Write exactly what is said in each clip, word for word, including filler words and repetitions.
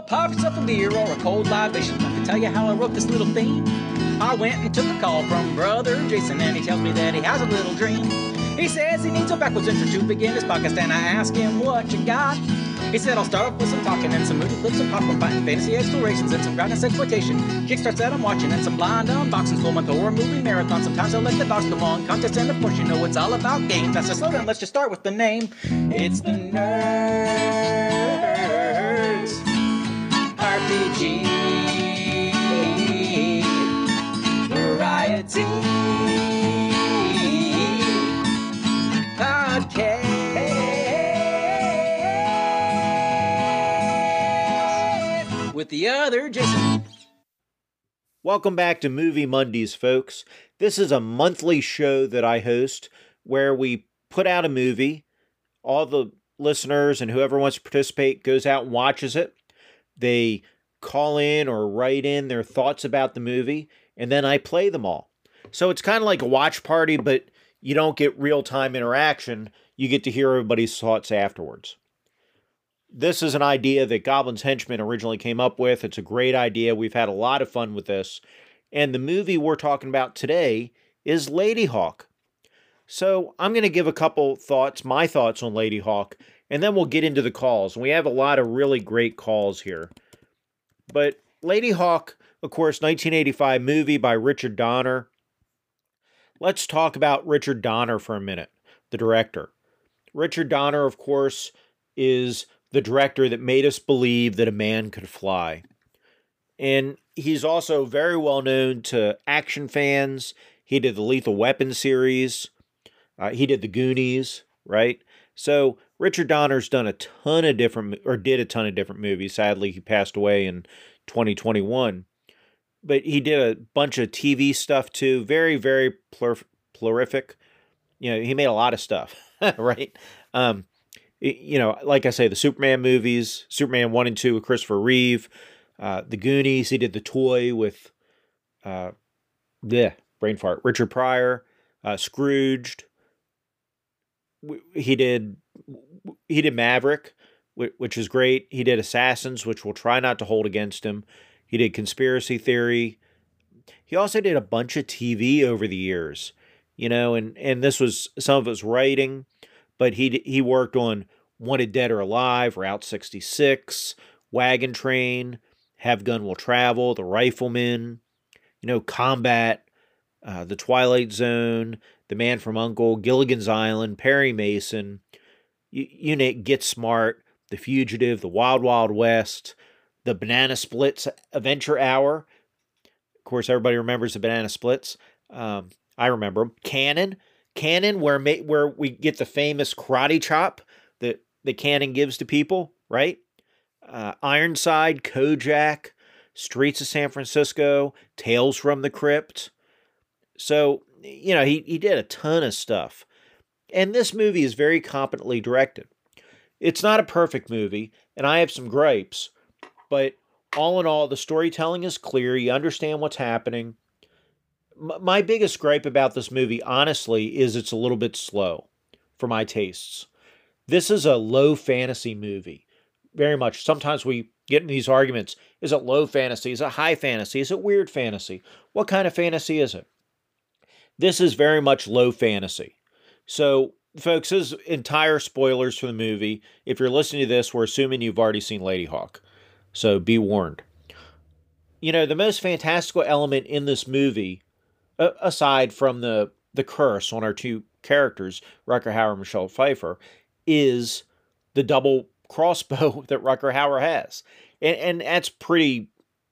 a pop yourself a beer or a cold libation. Let me tell you how I wrote this little theme. I went and took a call from brother Jason, and he tells me that he has a little dream. He says he needs a backwards intro to begin his podcast, and I ask him, what you got? He said, I'll start off with some talking and some moody clips of popcorn fighting, fantasy explorations, and some groundness exploitation. Kickstarts that I'm watching, and some blind unboxings, full month horror movie marathon. Sometimes I'll let the dogs come on, contest, and of course you know it's all about games. That's a slow down, let's just start with the name. It's the Nerds R P G Variety Podcast with the other Jason. Welcome back to Movie Mondays, folks. This is a monthly show that I host where we put out a movie. All the listeners and whoever wants to participate goes out and watches it. They call in or write in their thoughts about the movie, and then I play them all. So it's kind of like a watch party, but you don't get real-time interaction. You get to hear everybody's thoughts afterwards. This is an idea that Goblin's Henchman originally came up with. It's a great idea. We've had a lot of fun with this. And the movie we're talking about today is Ladyhawke. So I'm going to give a couple thoughts, my thoughts on Ladyhawke, and then we'll get into the calls. We have a lot of really great calls here. But Ladyhawke, of course, nineteen eighty-five movie by Richard Donner. Let's talk about Richard Donner for a minute, the director. Richard Donner, of course, is the director that made us believe that a man could fly. And he's also very well known to action fans. He did the Lethal Weapon series. Uh, he did the Goonies, right? So Richard Donner's done a ton of different, or did a ton of different movies. Sadly, he passed away in twenty twenty-one. But he did a bunch of T V stuff too. Very, very plur- plurific. You know, he made a lot of stuff, right? Um, you know, like I say, the Superman movies, Superman one and two with Christopher Reeve, uh, the Goonies, he did The Toy with, uh, yeah, brain fart, Richard Pryor, uh, Scrooged. He did, he did Maverick, which is great. He did Assassins, which we'll try not to hold against him. He did Conspiracy Theory. He also did a bunch of T V over the years, you know, and, and this was, some of it was writing, but he he worked on Wanted Dead or Alive, Route sixty-six, Wagon Train, Have Gun Will Travel, The Rifleman, you know, Combat, uh, The Twilight Zone, The Man from U N C L E, Gilligan's Island, Perry Mason, you, you know, Get Smart, The Fugitive, The Wild Wild West, The Banana Splits Adventure Hour. Of course, everybody remembers the Banana Splits. Um, I remember them. Cannon. Cannon, where ma- where we get the famous karate chop that, that Cannon gives to people, right? Uh, Ironside, Kojak, Streets of San Francisco, Tales from the Crypt. So, you know, he, he did a ton of stuff. And this movie is very competently directed. It's not a perfect movie, and I have some gripes, but all in all, the storytelling is clear. You understand what's happening. M- my biggest gripe about this movie, honestly, is it's a little bit slow for my tastes. This is a low fantasy movie. Very much. Sometimes we get in these arguments. Is it low fantasy? Is it high fantasy? Is it weird fantasy? What kind of fantasy is it? This is very much low fantasy. So, folks, this is entire spoilers for the movie. If you're listening to this, we're assuming you've already seen Ladyhawke. So be warned. You know, the most fantastical element in this movie, uh, aside from the, the curse on our two characters, Rutger Hauer and Michelle Pfeiffer, is the double crossbow that Rutger Hauer has. And, and that's pretty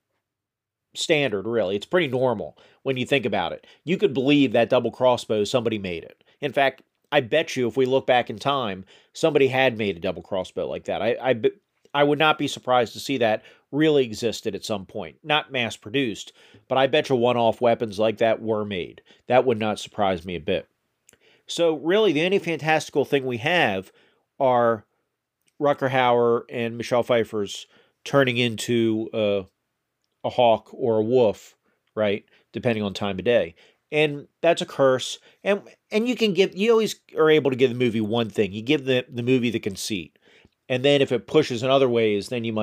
standard, really. It's pretty normal when you think about it. You could believe that double crossbow, somebody made it. In fact, I bet you if we look back in time, somebody had made a double crossbow like that. I, I, I would not be surprised to see that really existed at some point. Not mass-produced, but I bet you one-off weapons like that were made. That would not surprise me a bit. So really, the only fantastical thing we have are Rutger Hauer and Michelle Pfeiffer's turning into a, a hawk or a wolf, right? Depending on time of day. And that's a curse. And and you can give, you always are able to give the movie one thing. You give the, the movie the conceit. And then if it pushes in other ways, then you might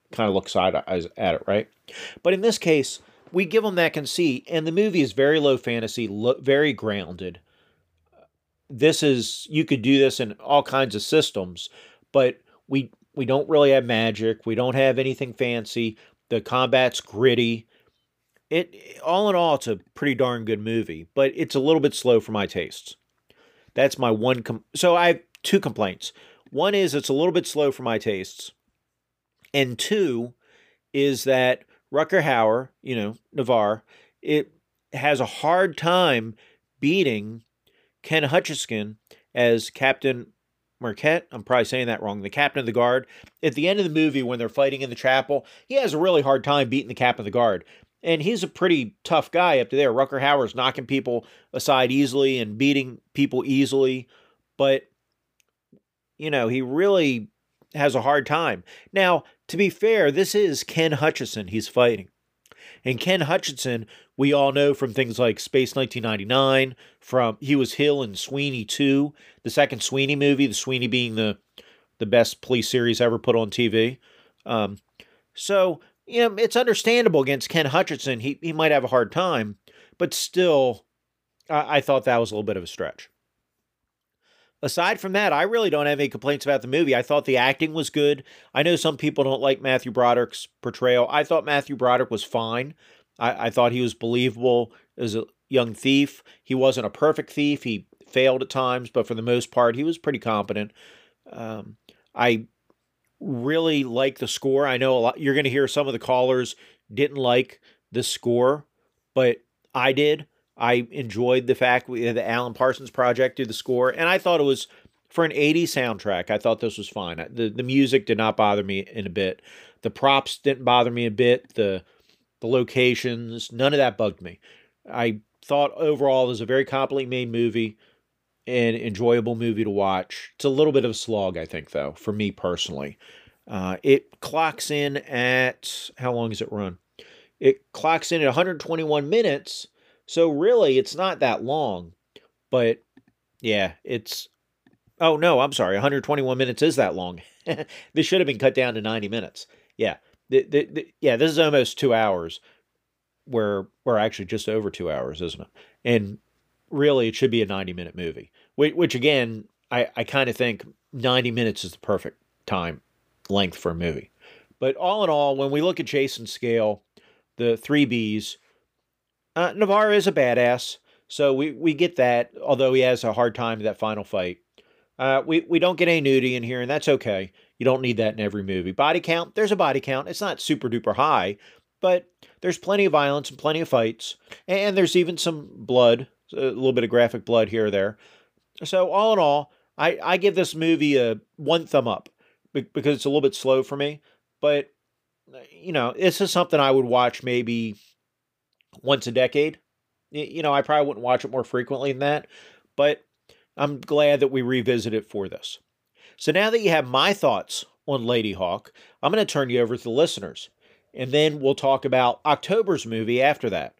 kind of look side eyes at it, right? But in this case, we give them that conceit, and the movie is very low fantasy, lo- very grounded. This is, you could do this in all kinds of systems, but we we don't really have magic. We don't have anything fancy. The combat's gritty. It all in all, it's a pretty darn good movie, but it's a little bit slow for my tastes. That's my one. Com- so I have two complaints. One is it's a little bit slow for my tastes, and two is that Rutger Hauer, you know, Navarre, it has a hard time beating Ken Hutchinson as Captain Marquette. I'm probably saying that wrong. The captain of the guard. At the end of the movie, when they're fighting in the chapel, he has a really hard time beating the captain of the guard. And he's a pretty tough guy up to there. Rutger Hauer's knocking people aside easily and beating people easily. But, you know, he really has a hard time. Now, to be fair, this is Ken Hutchinson he's fighting. And Ken Hutchinson, we all know from things like Space nineteen ninety-nine, from he was Hill in Sweeney two, the second Sweeney movie, the Sweeney being the, the best police series ever put on T V. Um, so, you know, it's understandable against Ken Hutchinson. He, he might have a hard time, but still, I, I thought that was a little bit of a stretch. Aside from that, I really don't have any complaints about the movie. I thought the acting was good. I know some people don't like Matthew Broderick's portrayal. I thought Matthew Broderick was fine. I, I thought he was believable as a young thief. He wasn't a perfect thief. He failed at times, but for the most part, he was pretty competent. Um, I really like the score. I know a lot. You're going to hear some of the callers didn't like the score, but I did. I enjoyed the fact we had the Alan Parsons Project do the score, and I thought it was, for an eighties soundtrack, I thought this was fine. The the music did not bother me in a bit. The props didn't bother me a bit. The the locations, none of that bugged me. I thought overall it was a very competently made movie, an enjoyable movie to watch. It's a little bit of a slog, I think, though, for me personally. Uh, it clocks in at, how long does it run? It clocks in at one hundred twenty-one minutes, so really, it's not that long, but yeah, it's, oh no, I'm sorry, one hundred twenty-one minutes is that long. This should have been cut down to ninety minutes. Yeah, the, the, the, yeah, this is almost two hours, where we're actually just over two hours, isn't it? And really, it should be a ninety-minute movie, which, which again, I, I kind of think ninety minutes is the perfect time length for a movie. But all in all, when we look at Jason's scale, the three Bs, Uh, Navarre is a badass, so we, we get that, although he has a hard time in that final fight. Uh, we, we don't get any nudity in here, and that's okay. You don't need that in every movie. Body count, there's a body count. It's not super duper high, but there's plenty of violence and plenty of fights, and there's even some blood, a little bit of graphic blood here or there. So all in all, I, I give this movie a one thumb up, because it's a little bit slow for me, but, you know, this is something I would watch maybe once a decade. You know, I probably wouldn't watch it more frequently than that, but I'm glad that we revisit it for this. So now that you have my thoughts on Ladyhawke, I'm going to turn you over to the listeners, and then we'll talk about October's movie after that.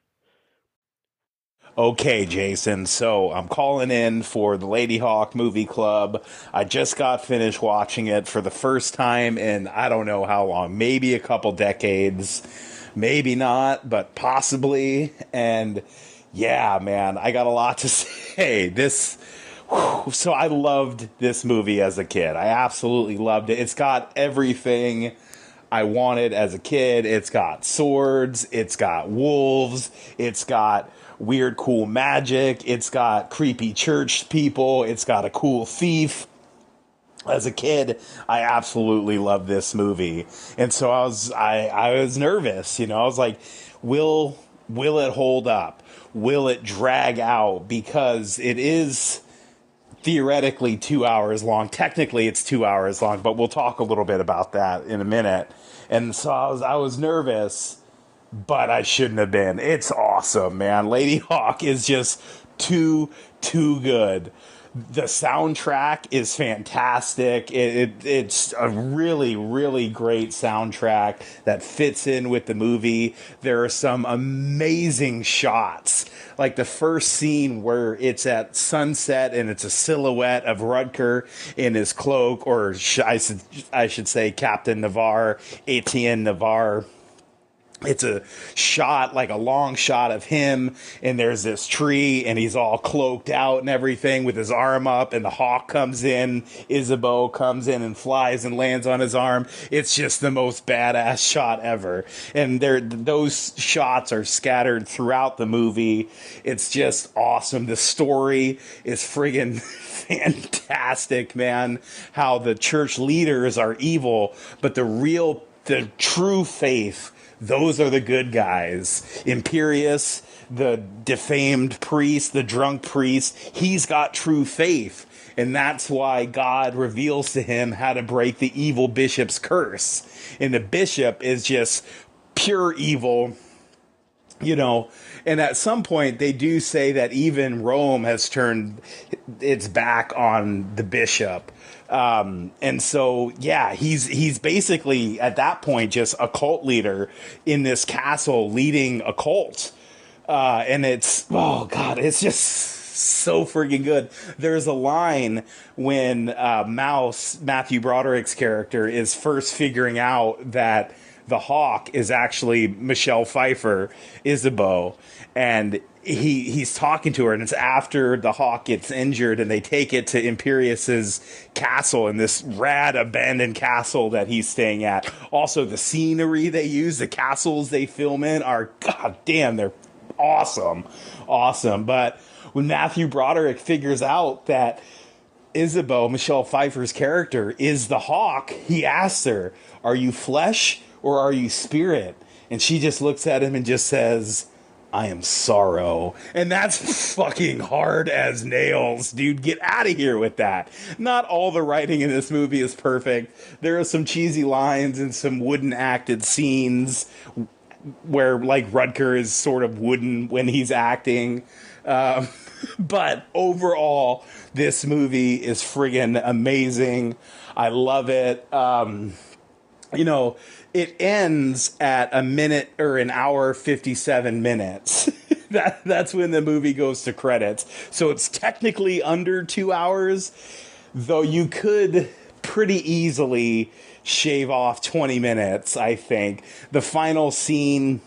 Okay, Jason, so I'm calling in for the Ladyhawke Movie Club. I just got finished watching it for the first time in I don't know how long, maybe a couple decades. Maybe not, but possibly. And yeah, man, I got a lot to say. This, whew, so I loved this movie as a kid. I absolutely loved it. It's got everything I wanted as a kid. It's got swords. It's got wolves. It's got weird, cool magic. It's got creepy church people. It's got a cool thief. As a kid, I absolutely loved this movie. And so I was I, I was nervous, you know. I was like, will will it hold up? Will it drag out? Because it is theoretically two hours long. Technically it's two hours long, but we'll talk a little bit about that in a minute. And so I was I was nervous, but I shouldn't have been. It's awesome, man. Ladyhawke is just too too good. The soundtrack is fantastic. It, it it's a really, really great soundtrack that fits in with the movie. There are some amazing shots, like the first scene where it's at sunset and it's a silhouette of Rutger in his cloak, or sh- I should I should say Captain Navarre, Etienne Navarre. It's a shot, like a long shot of him, and there's this tree, and he's all cloaked out and everything with his arm up, and the hawk comes in, Isabeau comes in and flies and lands on his arm. It's just the most badass shot ever. And there, those shots are scattered throughout the movie. It's just awesome. The story is friggin' fantastic, man. How the church leaders are evil, but the real, the true faith, those are the good guys. Imperius, the defamed priest, the drunk priest, he's got true faith. And that's why God reveals to him how to break the evil bishop's curse. And the bishop is just pure evil, you know. And at some point, they do say that even Rome has turned its back on the bishop. Um, and so, yeah, he's he's basically, at that point, just a cult leader in this castle leading a cult. Uh, and it's, oh, God, it's just so freaking good. There's a line when uh, Mouse, Matthew Broderick's character, is first figuring out that the Hawk is actually Michelle Pfeiffer, Isabeau, and he he's talking to her, and it's after the Hawk gets injured, and they take it to Imperius's castle, in this rad abandoned castle that he's staying at. Also, the scenery they use, the castles they film in are, god damn, they're awesome, awesome. But when Matthew Broderick figures out that Isabeau, Michelle Pfeiffer's character, is the Hawk, he asks her, "Are you flesh or are you spirit?" And she just looks at him and just says, "I am sorrow." And that's fucking hard as nails, dude. Get out of here with that. Not all the writing in this movie is perfect. There are some cheesy lines and some wooden acted scenes where, like, Rutger is sort of wooden when he's acting. Um, but overall, this movie is friggin' amazing. I love it. Um, you know, it ends at a minute or an hour fifty-seven minutes. that that's when the movie goes to credits. So it's technically under two hours, though you could pretty easily shave off twenty minutes, I think. The final scene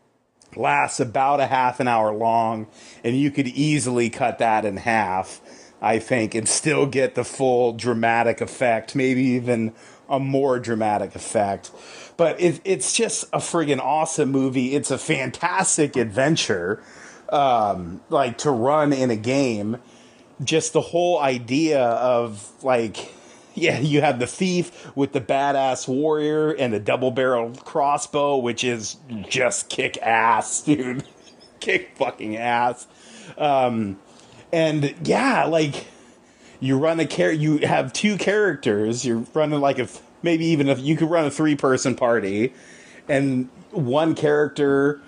lasts about a half an hour long, and you could easily cut that in half, I think, and still get the full dramatic effect, maybe even a more dramatic effect. But it, it's just a friggin' awesome movie. It's a fantastic adventure, um, like, to run in a game. Just the whole idea of, like, yeah, you have the thief with the badass warrior and the double-barreled crossbow, which is just kick ass, dude. Kick fucking ass. Um, and yeah, like, you run a char- you have two characters. You're running like a, maybe even if you could run a three person party, and one character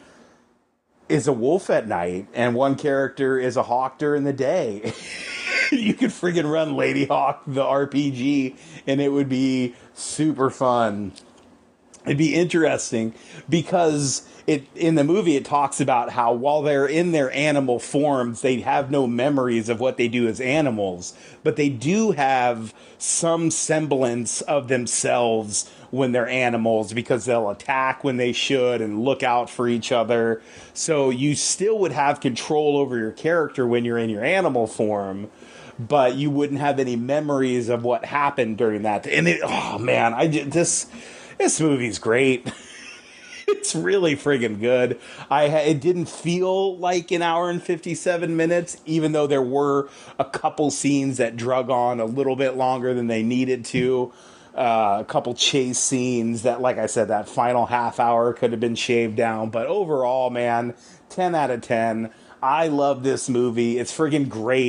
is a wolf at night, and one character is a hawk during the day. You could friggin' run Lady Hawk, the R P G, and it would be super fun. It'd be interesting because it in the movie it talks about how while they're in their animal forms, they have no memories of what they do as animals, but they do have some semblance of themselves when they're animals, because they'll attack when they should and look out for each other. So you still would have control over your character when you're in your animal form, but you wouldn't have any memories of what happened during that. And it, oh man, I just, this this movie's great. It's really friggin' good. I it didn't feel like an hour and fifty-seven minutes, even though there were a couple scenes that drug on a little bit longer than they needed to. Uh, a couple chase scenes that, like I said, that final half hour could have been shaved down. But overall, man, ten out of ten. I love this movie. It's friggin' great.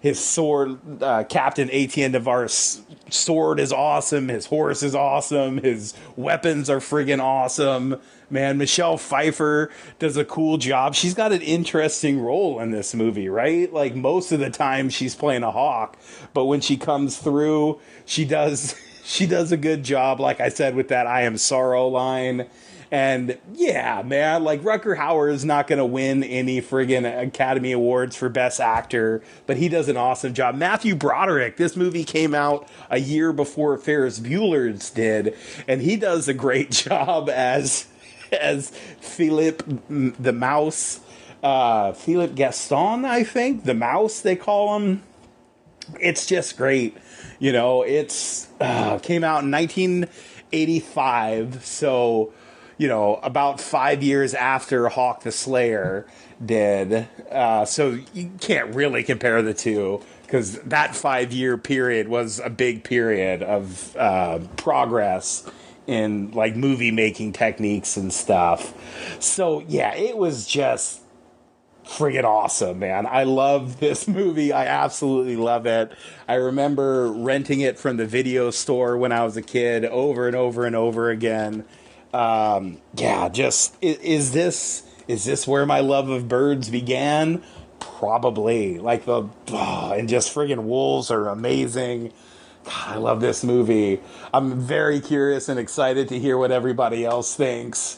his sword, uh, Captain Etienne Devar's sword is awesome. His horse is awesome. His weapons are friggin' awesome. Man, Michelle Pfeiffer does a cool job. She's got an interesting role in this movie, right? Like, most of the time she's playing a hawk, but when she comes through, she does she does a good job, like I said, with that "I am sorrow" line. And yeah, man, like, Rutger Hauer is not going to win any friggin' Academy Awards for Best Actor, but he does an awesome job. Matthew Broderick, this movie came out a year before Ferris Bueller's did, and he does a great job as as Philippe the Mouse, uh, Philippe Gaston, I think, the Mouse they call him. It's just great, you know. It's uh, came out in nineteen eighty-five, so, you know, about five years after Hawk the Slayer did. Uh, so you can't really compare the two, because that five-year period was a big period of uh, progress in, like, movie-making techniques and stuff. So, yeah, it was just friggin' awesome, man. I love this movie. I absolutely love it. I remember renting it from the video store when I was a kid over and over and over again. Um, yeah, just, is, is this, is this where my love of birds began? Probably. Like, the, oh, and just friggin' wolves are amazing. God, I love this movie. I'm very curious and excited to hear what everybody else thinks.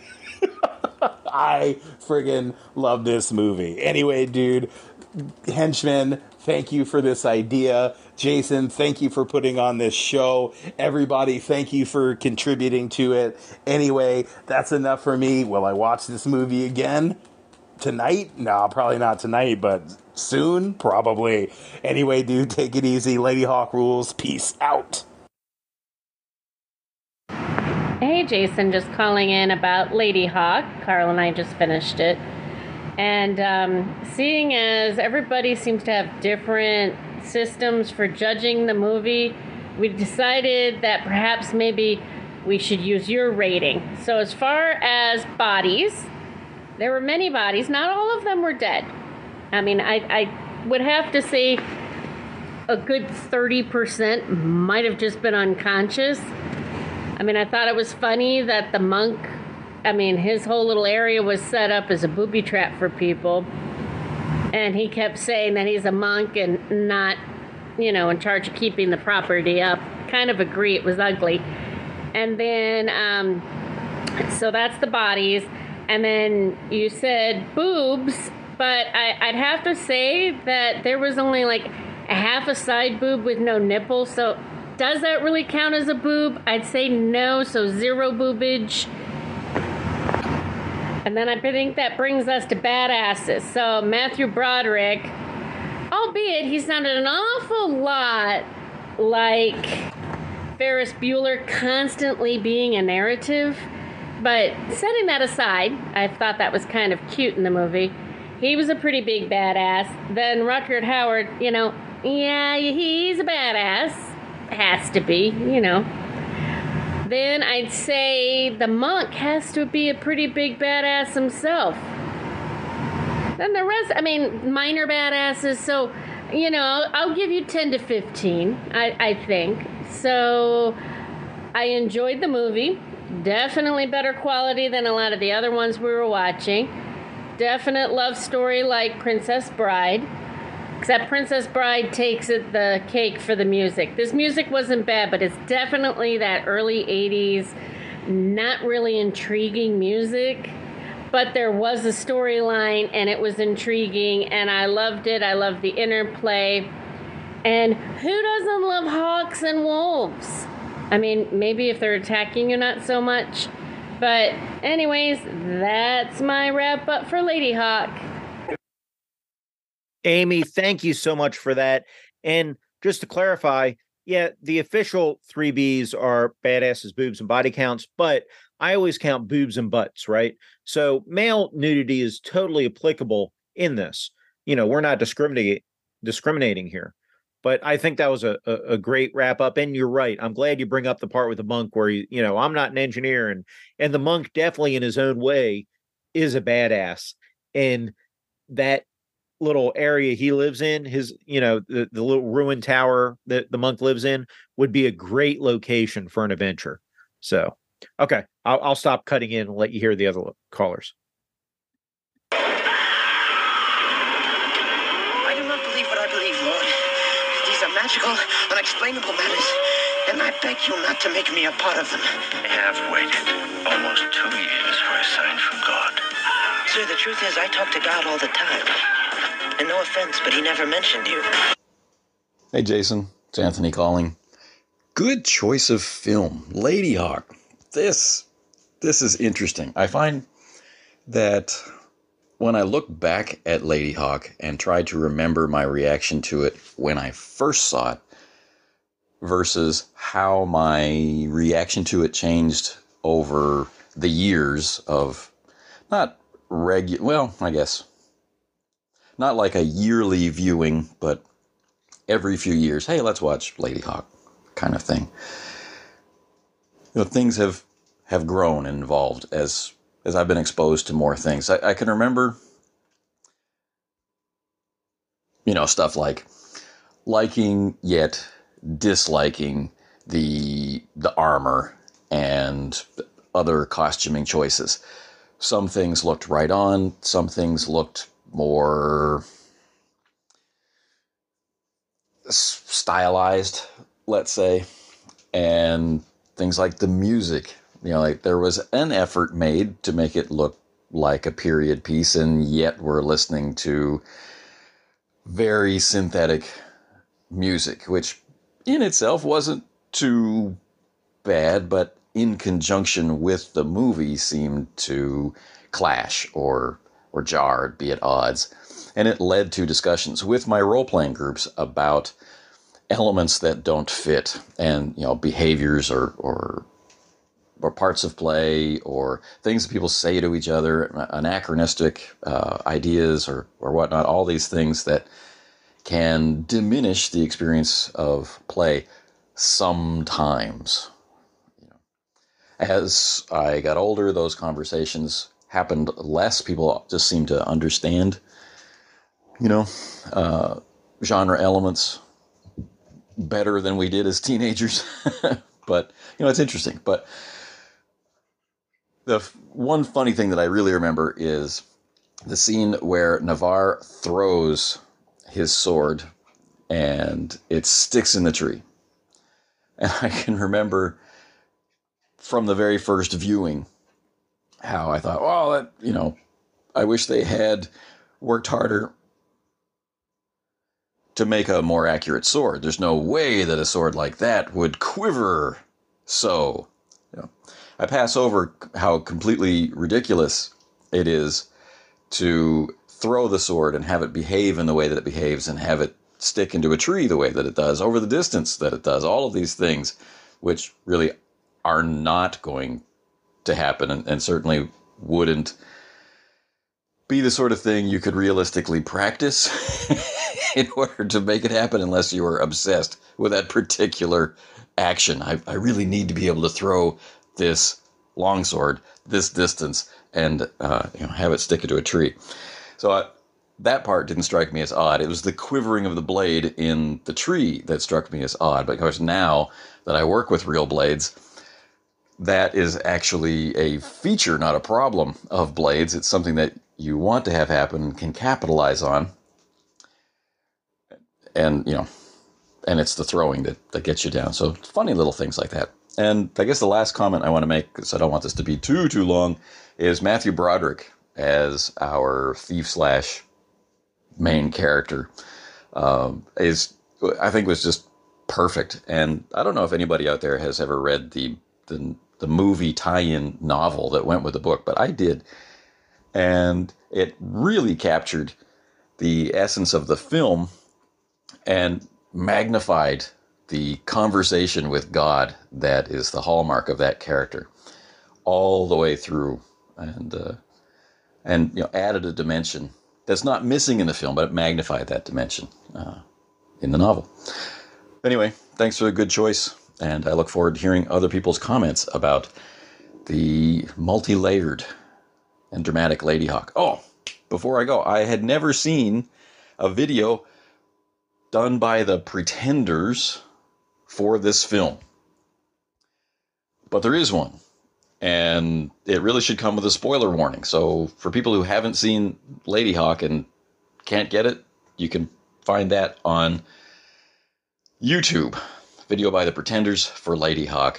I friggin' love this movie. Anyway, dude, Henchman, thank you for this idea. Jason, thank you for putting on this show. Everybody, thank you for contributing to it. Anyway, that's enough for me. Will I watch this movie again? Tonight? No, probably not tonight, but soon? Probably. Anyway, dude, take it easy. Lady Hawk rules. Peace out. Hey, Jason, just calling in about Lady Hawk. Carl and I just finished it. And um, seeing as everybody seems to have different systems for judging the movie, we decided that perhaps maybe we should use your rating. So as far as bodies, there were many bodies. Not all of them were dead. I mean, I, I would have to say a good thirty percent might have just been unconscious. I mean, I thought it was funny that the monk, I mean, his whole little area was set up as a booby trap for people. And he kept saying that he's a monk and not, you know, in charge of keeping the property up. Kind of agree, it was ugly. And then, um, so that's the bodies. And then you said boobs, but I, I'd have to say that there was only like a half a side boob with no nipple. So does that really count as a boob? I'd say no, so zero boobage. And then I think that brings us to badasses. So Matthew Broderick, albeit he sounded an awful lot like Ferris Bueller constantly being a narrative. But setting that aside, I thought that was kind of cute in the movie. He was a pretty big badass. Then Rutger Hauer, you know, yeah, he's a badass. Has to be, you know. Then I'd say the monk has to be a pretty big badass himself. Then the rest, I mean, minor badasses. So, you know, I'll, I'll give you ten to fifteen, I, I think. So I enjoyed the movie. Definitely better quality than a lot of the other ones we were watching. Definite love story like Princess Bride. Except Princess Bride takes it the cake for the music. This music wasn't bad, but it's definitely that early eighties, not really intriguing music. But there was a storyline, and it was intriguing, and I loved it. I loved the interplay. And who doesn't love hawks and wolves? I mean, maybe if they're attacking you, not so much. But anyways, that's my wrap up for Lady Hawk. Amy, thank you so much for that. And just to clarify, yeah, the official three Bs are badasses, boobs, and body counts, but I always count boobs and butts, right? So male nudity is totally applicable in this. You know, we're not discriminating discriminating here. But I think that was a, a, a great wrap up. And you're right. I'm glad you bring up the part with the monk where, you, you know, I'm not an engineer. And, and the monk definitely in his own way is a badass. And that little area he lives in, his, you know, the, the little ruined tower that the monk lives in would be a great location for an adventure. So, okay, I'll, I'll stop cutting in and let you hear the other callers. I do not believe what I believe, Lord. These are magical, unexplainable matters, and I beg you not to make me a part of them. I have waited almost two years for a sign from God. Sir, the truth is I talk to God all the time. And no offense, but he never mentioned you. Hey, Jason. It's Anthony calling. Good choice of film. Ladyhawke. This, this is interesting. I find that when I look back at Ladyhawke and try to remember my reaction to it when I first saw it versus how my reaction to it changed over the years of not regular, well, I guess not like a yearly viewing, but every few years, hey, let's watch Ladyhawke kind of thing. You know, things have, have grown and evolved as as I've been exposed to more things. I, I can remember, you know, stuff like liking yet disliking the the armor and other costuming choices. Some things looked right on, some things looked more stylized, let's say, and things like the music. You know, like there was an effort made to make it look like a period piece, and yet we're listening to very synthetic music, which in itself wasn't too bad, but in conjunction with the movie seemed to clash or or jar, be at odds. And it led to discussions with my role-playing groups about elements that don't fit, and, you know, behaviors or or or parts of play or things that people say to each other, anachronistic uh, ideas or or whatnot, all these things that can diminish the experience of play sometimes. You know, as I got older, those conversations happened less. People just seemed to understand, you know, uh, genre elements better than we did as teenagers. But, you know, it's interesting. But the f- one funny thing that I really remember is the scene where Navarre throws his sword and it sticks in the tree. And I can remember from the very first viewing how I thought, well, that, you know, I wish they had worked harder to make a more accurate sword. There's no way that a sword like that would quiver so. You know, I pass over how completely ridiculous it is to throw the sword and have it behave in the way that it behaves and have it stick into a tree the way that it does, over the distance that it does. All of these things which really are not going to happen, and, and certainly wouldn't be the sort of thing you could realistically practice in order to make it happen unless you were obsessed with that particular action. I, I really need to be able to throw this longsword this distance and uh, you know, have it stick into a tree. So I, that part didn't strike me as odd. It was the quivering of the blade in the tree that struck me as odd. But of course, now that I work with real blades, that is actually a feature, not a problem of blades. It's something that you want to have happen and can capitalize on. And, you know, and it's the throwing that, that gets you down. So funny little things like that. And I guess the last comment I want to make, because I don't want this to be too, too long, is Matthew Broderick as our thief slash main character um, is, I think, was just perfect. And I don't know if anybody out there has ever read the, the, the movie tie-in novel that went with the book, but I did. And it really captured the essence of the film and magnified the conversation with God that is the hallmark of that character all the way through, and uh, and you know, added a dimension that's not missing in the film, but it magnified that dimension uh, in the novel. Anyway, thanks for the good choice, and I look forward to hearing other people's comments about the multi-layered and dramatic Ladyhawke. Oh, before I go, I had never seen a video done by the Pretenders for this film. But there is one, and it really should come with a spoiler warning. So for people who haven't seen Ladyhawke and can't get it, you can find that on YouTube. Video by the Pretenders for Ladyhawke.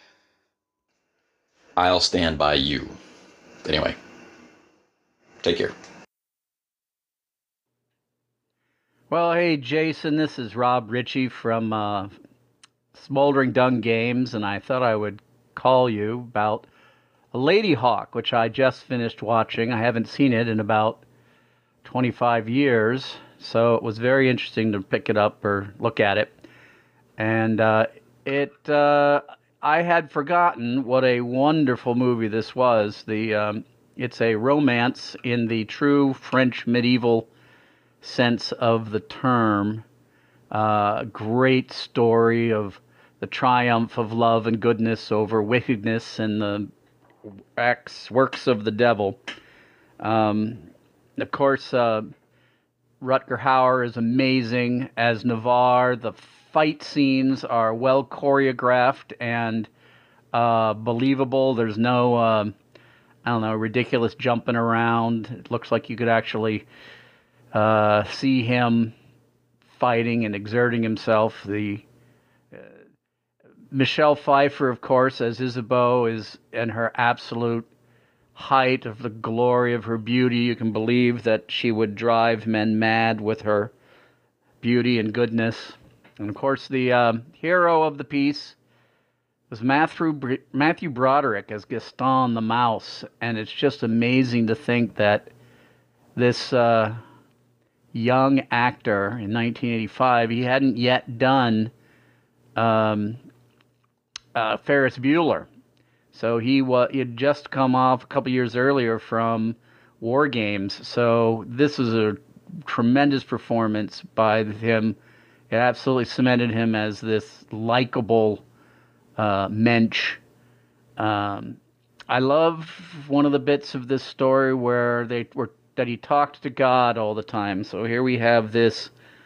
I'll stand by you. Anyway, take care. Well, hey, Jason, this is Rob Ritchie from uh, Smoldering Dung Games, and I thought I would call you about Ladyhawke, which I just finished watching. I haven't seen it in about twenty-five years, so it was very interesting to pick it up or look at it. And uh, it, uh, I had forgotten what a wonderful movie this was. The um, it's a romance in the true French medieval sense of the term. Uh, great story of the triumph of love and goodness over wickedness and the acts, works of the devil. Um, of course, uh, Rutger Hauer is amazing as Navarre. The fight scenes are well choreographed and uh, believable. There's no, uh, I don't know, ridiculous jumping around. It looks like you could actually uh, see him fighting and exerting himself. The uh, Michelle Pfeiffer, of course, as Isabeau, is in her absolute height of the glory of her beauty. You can believe that she would drive men mad with her beauty and goodness. And of course, the uh, hero of the piece was Matthew Matthew Broderick as Gaston the Mouse, and it's just amazing to think that this uh, young actor in nineteen eighty-five, he hadn't yet done um, uh, Ferris Bueller. So he, wa- he had just come off a couple years earlier from War Games. So this was a tremendous performance by him. It absolutely cemented him as this likable uh, mensch. Um, I love one of the bits of this story where they were that he talked to God all the time. So here we have this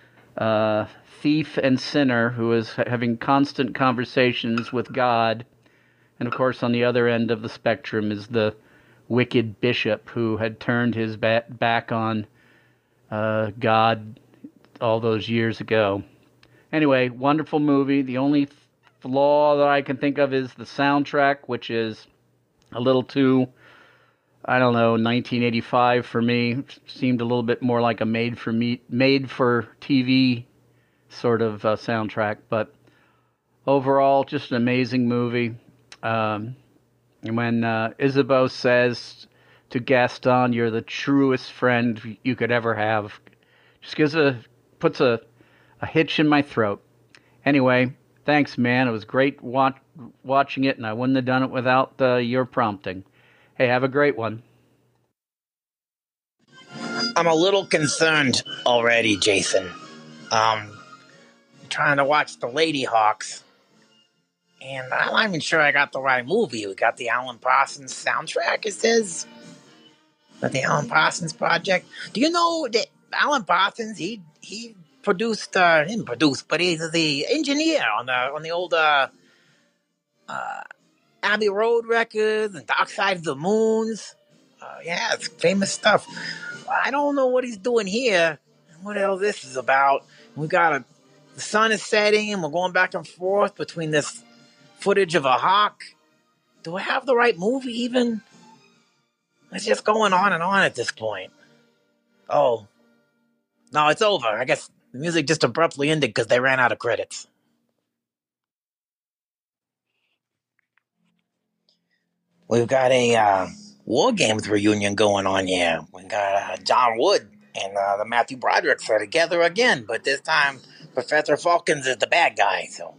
uh, thief and sinner who is having constant conversations with God. And of course, on the other end of the spectrum is the wicked bishop who had turned his ba- back on uh, God all those years ago. Anyway, wonderful movie. The only flaw that I can think of is the soundtrack, which is a little too, I don't know, nineteen eighty-five for me. Seemed a little bit more like a made for me, made for T V sort of uh, soundtrack. But overall, just an amazing movie. Um, and when uh, Isabeau says to Gaston, "You're the truest friend you could ever have," just gives a puts a a hitch in my throat. Anyway, thanks, man. It was great watch, watching it, and I wouldn't have done it without uh, your prompting. Hey, have a great one. I'm a little concerned already, Jason. Um, trying to watch the Ladyhawks, and I'm not even sure I got the right movie. We got the Alan Parsons soundtrack, it says. But the Alan Parsons Project. Do you know that Alan Parsons, he he produced, uh, he didn't produce, but he's the engineer on the on the old uh, uh, Abbey Road records and Dark Side of the Moons. Uh, yeah, it's famous stuff. I don't know what he's doing here. What else this is about? We got a, the sun is setting and we're going back and forth between this footage of a hawk. Do I have the right movie even? It's just going on and on at this point. Oh. No, it's over. I guess the music just abruptly ended because they ran out of credits. We've got a uh, War Games reunion going on here. We got uh, John Wood and uh, the Matthew Brodericks are together again, but this time Professor Falcons is the bad guy. So,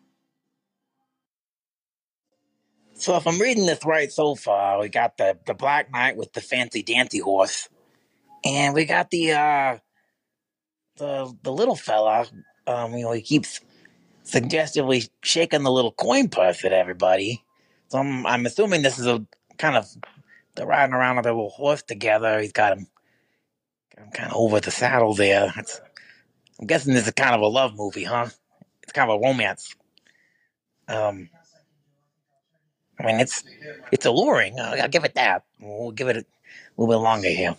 so if I'm reading this right so far, we got the, the Black Knight with the fancy dancy horse, and we got the uh, the the little fella. Um, you know, he keeps suggestively shaking the little coin purse at everybody. So I'm, I'm assuming this is a kind of, they're riding around with a little horse together. He's got him I'm kind of over the saddle there. It's, I'm guessing this is kind of a love movie, huh? It's kind of a romance. Um, I mean, it's it's alluring. I'll, I'll give it that. We'll give it a little bit longer here.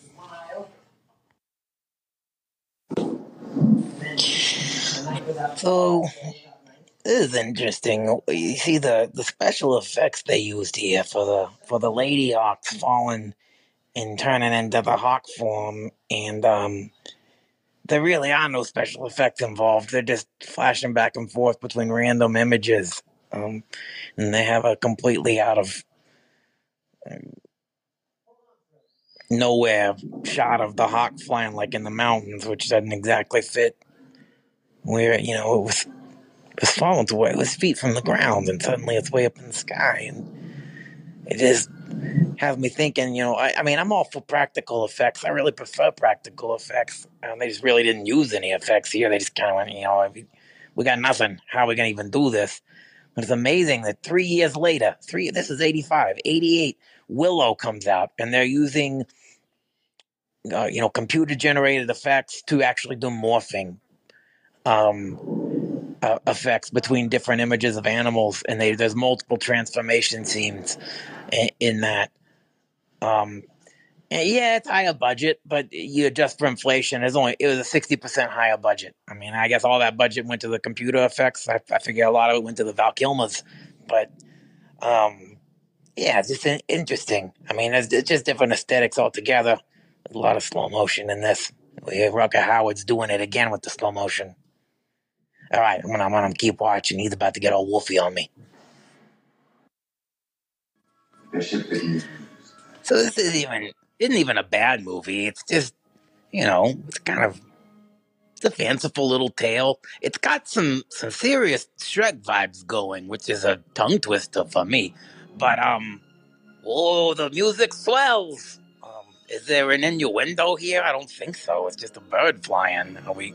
So, this is interesting. You see the, the special effects they used here for the for the Lady Hawks falling and turning into the Hawk form, and um, there really are no special effects involved. They're just flashing back and forth between random images, um, and they have a completely out of um, nowhere shot of the Hawk flying like in the mountains, which doesn't exactly fit where, you know, it was. It was falling to where it was feet from the ground, and suddenly it's way up in the sky, and it just has me thinking, you know, I, I mean, I'm all for practical effects. I really prefer practical effects. Um, they just really didn't use any effects here. They just kind of went, you know, we, we got nothing. How are we going to even do this? But it's amazing that three years later, three, this is eighty-five, eighty-eight, Willow comes out, and they're using, uh, you know, computer-generated effects to actually do morphing. Um... Uh, effects between different images of animals, and they, there's multiple transformation scenes in, in that. Um, yeah, it's higher budget, but you adjust for inflation. It's only it was a sixty percent higher budget. I mean, I guess all that budget went to the computer effects. I, I figure a lot of it went to the Val Kilmers, but um, yeah, it's just an, interesting. I mean, it's, it's just different aesthetics altogether. There's a lot of slow motion in this. Rucker Howard's doing it again with the slow motion. All right, I'm gonna, I'm gonna keep watching. He's about to get all woofy on me. So this is even isn't even a bad movie. It's just, you know, it's kind of it's a fanciful little tale. It's got some some serious Shrek vibes going, which is a tongue twister for me. But um, oh, the music swells. Um, is there an innuendo here? I don't think so. It's just a bird flying. Are we?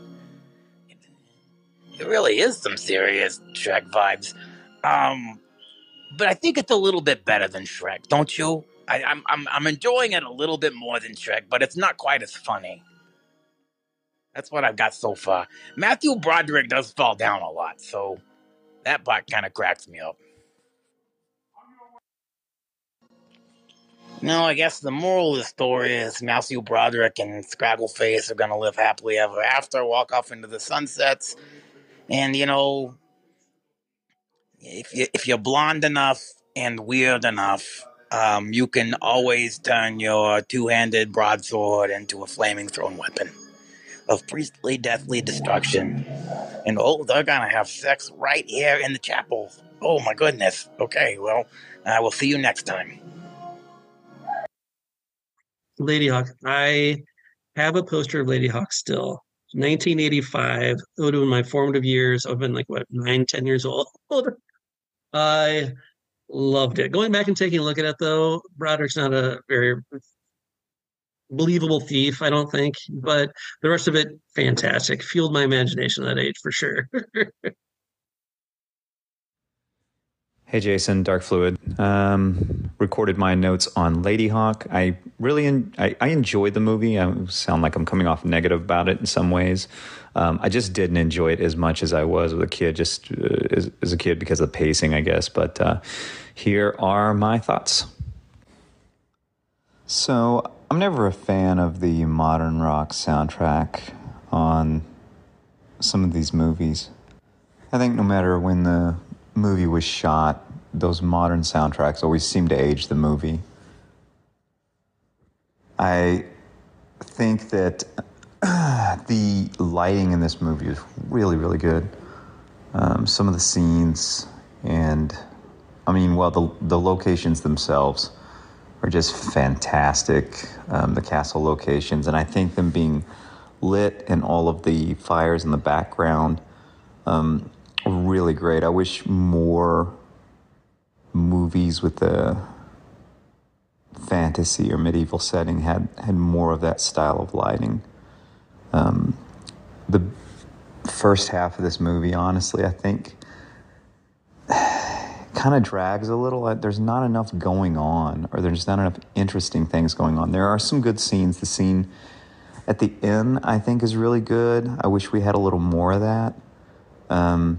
It really is some serious Shrek vibes. Um, but I think it's a little bit better than Shrek, don't you? I, I'm, I'm I'm enjoying it a little bit more than Shrek, but it's not quite as funny. That's what I've got so far. Matthew Broderick does fall down a lot, so that part kind of cracks me up. No, I guess the moral of the story is Matthew Broderick and Scraggleface are going to live happily ever after, walk off into the sunsets. And, you know, if, you, if you're blonde enough and weird enough, um, you can always turn your two-handed broadsword into a flaming thrown weapon of priestly, deathly destruction. And, oh, they're going to have sex right here in the chapel. Oh, my goodness. Okay, well, I will see you next time. Lady Hawk. I have a poster of Lady Hawk still. nineteen eighty-five. It would have been my formative years. I've been like, what, nine, ten years old. I loved it. Going back and taking a look at it, though, Broderick's not a very believable thief, I don't think. But the rest of it, fantastic. Fueled my imagination at that age, for sure. Hey Jason, Dark Fluid. Um, recorded my notes on Lady Hawk. I really en- I, I enjoyed the movie. I sound like I'm coming off negative about it in some ways. Um, I just didn't enjoy it as much as I was with a kid, just uh, as, as a kid because of the pacing, I guess. But uh, here are my thoughts. So I'm never a fan of the modern rock soundtrack on some of these movies. I think no matter when the movie was shot, those modern soundtracks always seem to age the movie. I think that uh, the lighting in this movie is really, really good. Um, some of the scenes and, I mean, well, the the locations themselves are just fantastic. Um, the castle locations, and I think them being lit and all of the fires in the background, um, really great. I wish more movies with the fantasy or medieval setting had, had more of that style of lighting. Um, the first half of this movie, honestly, I think kind of drags a little. There's not enough going on, or there's not enough interesting things going on. There are some good scenes. The scene at the end, I think, is really good. I wish we had a little more of that. Um,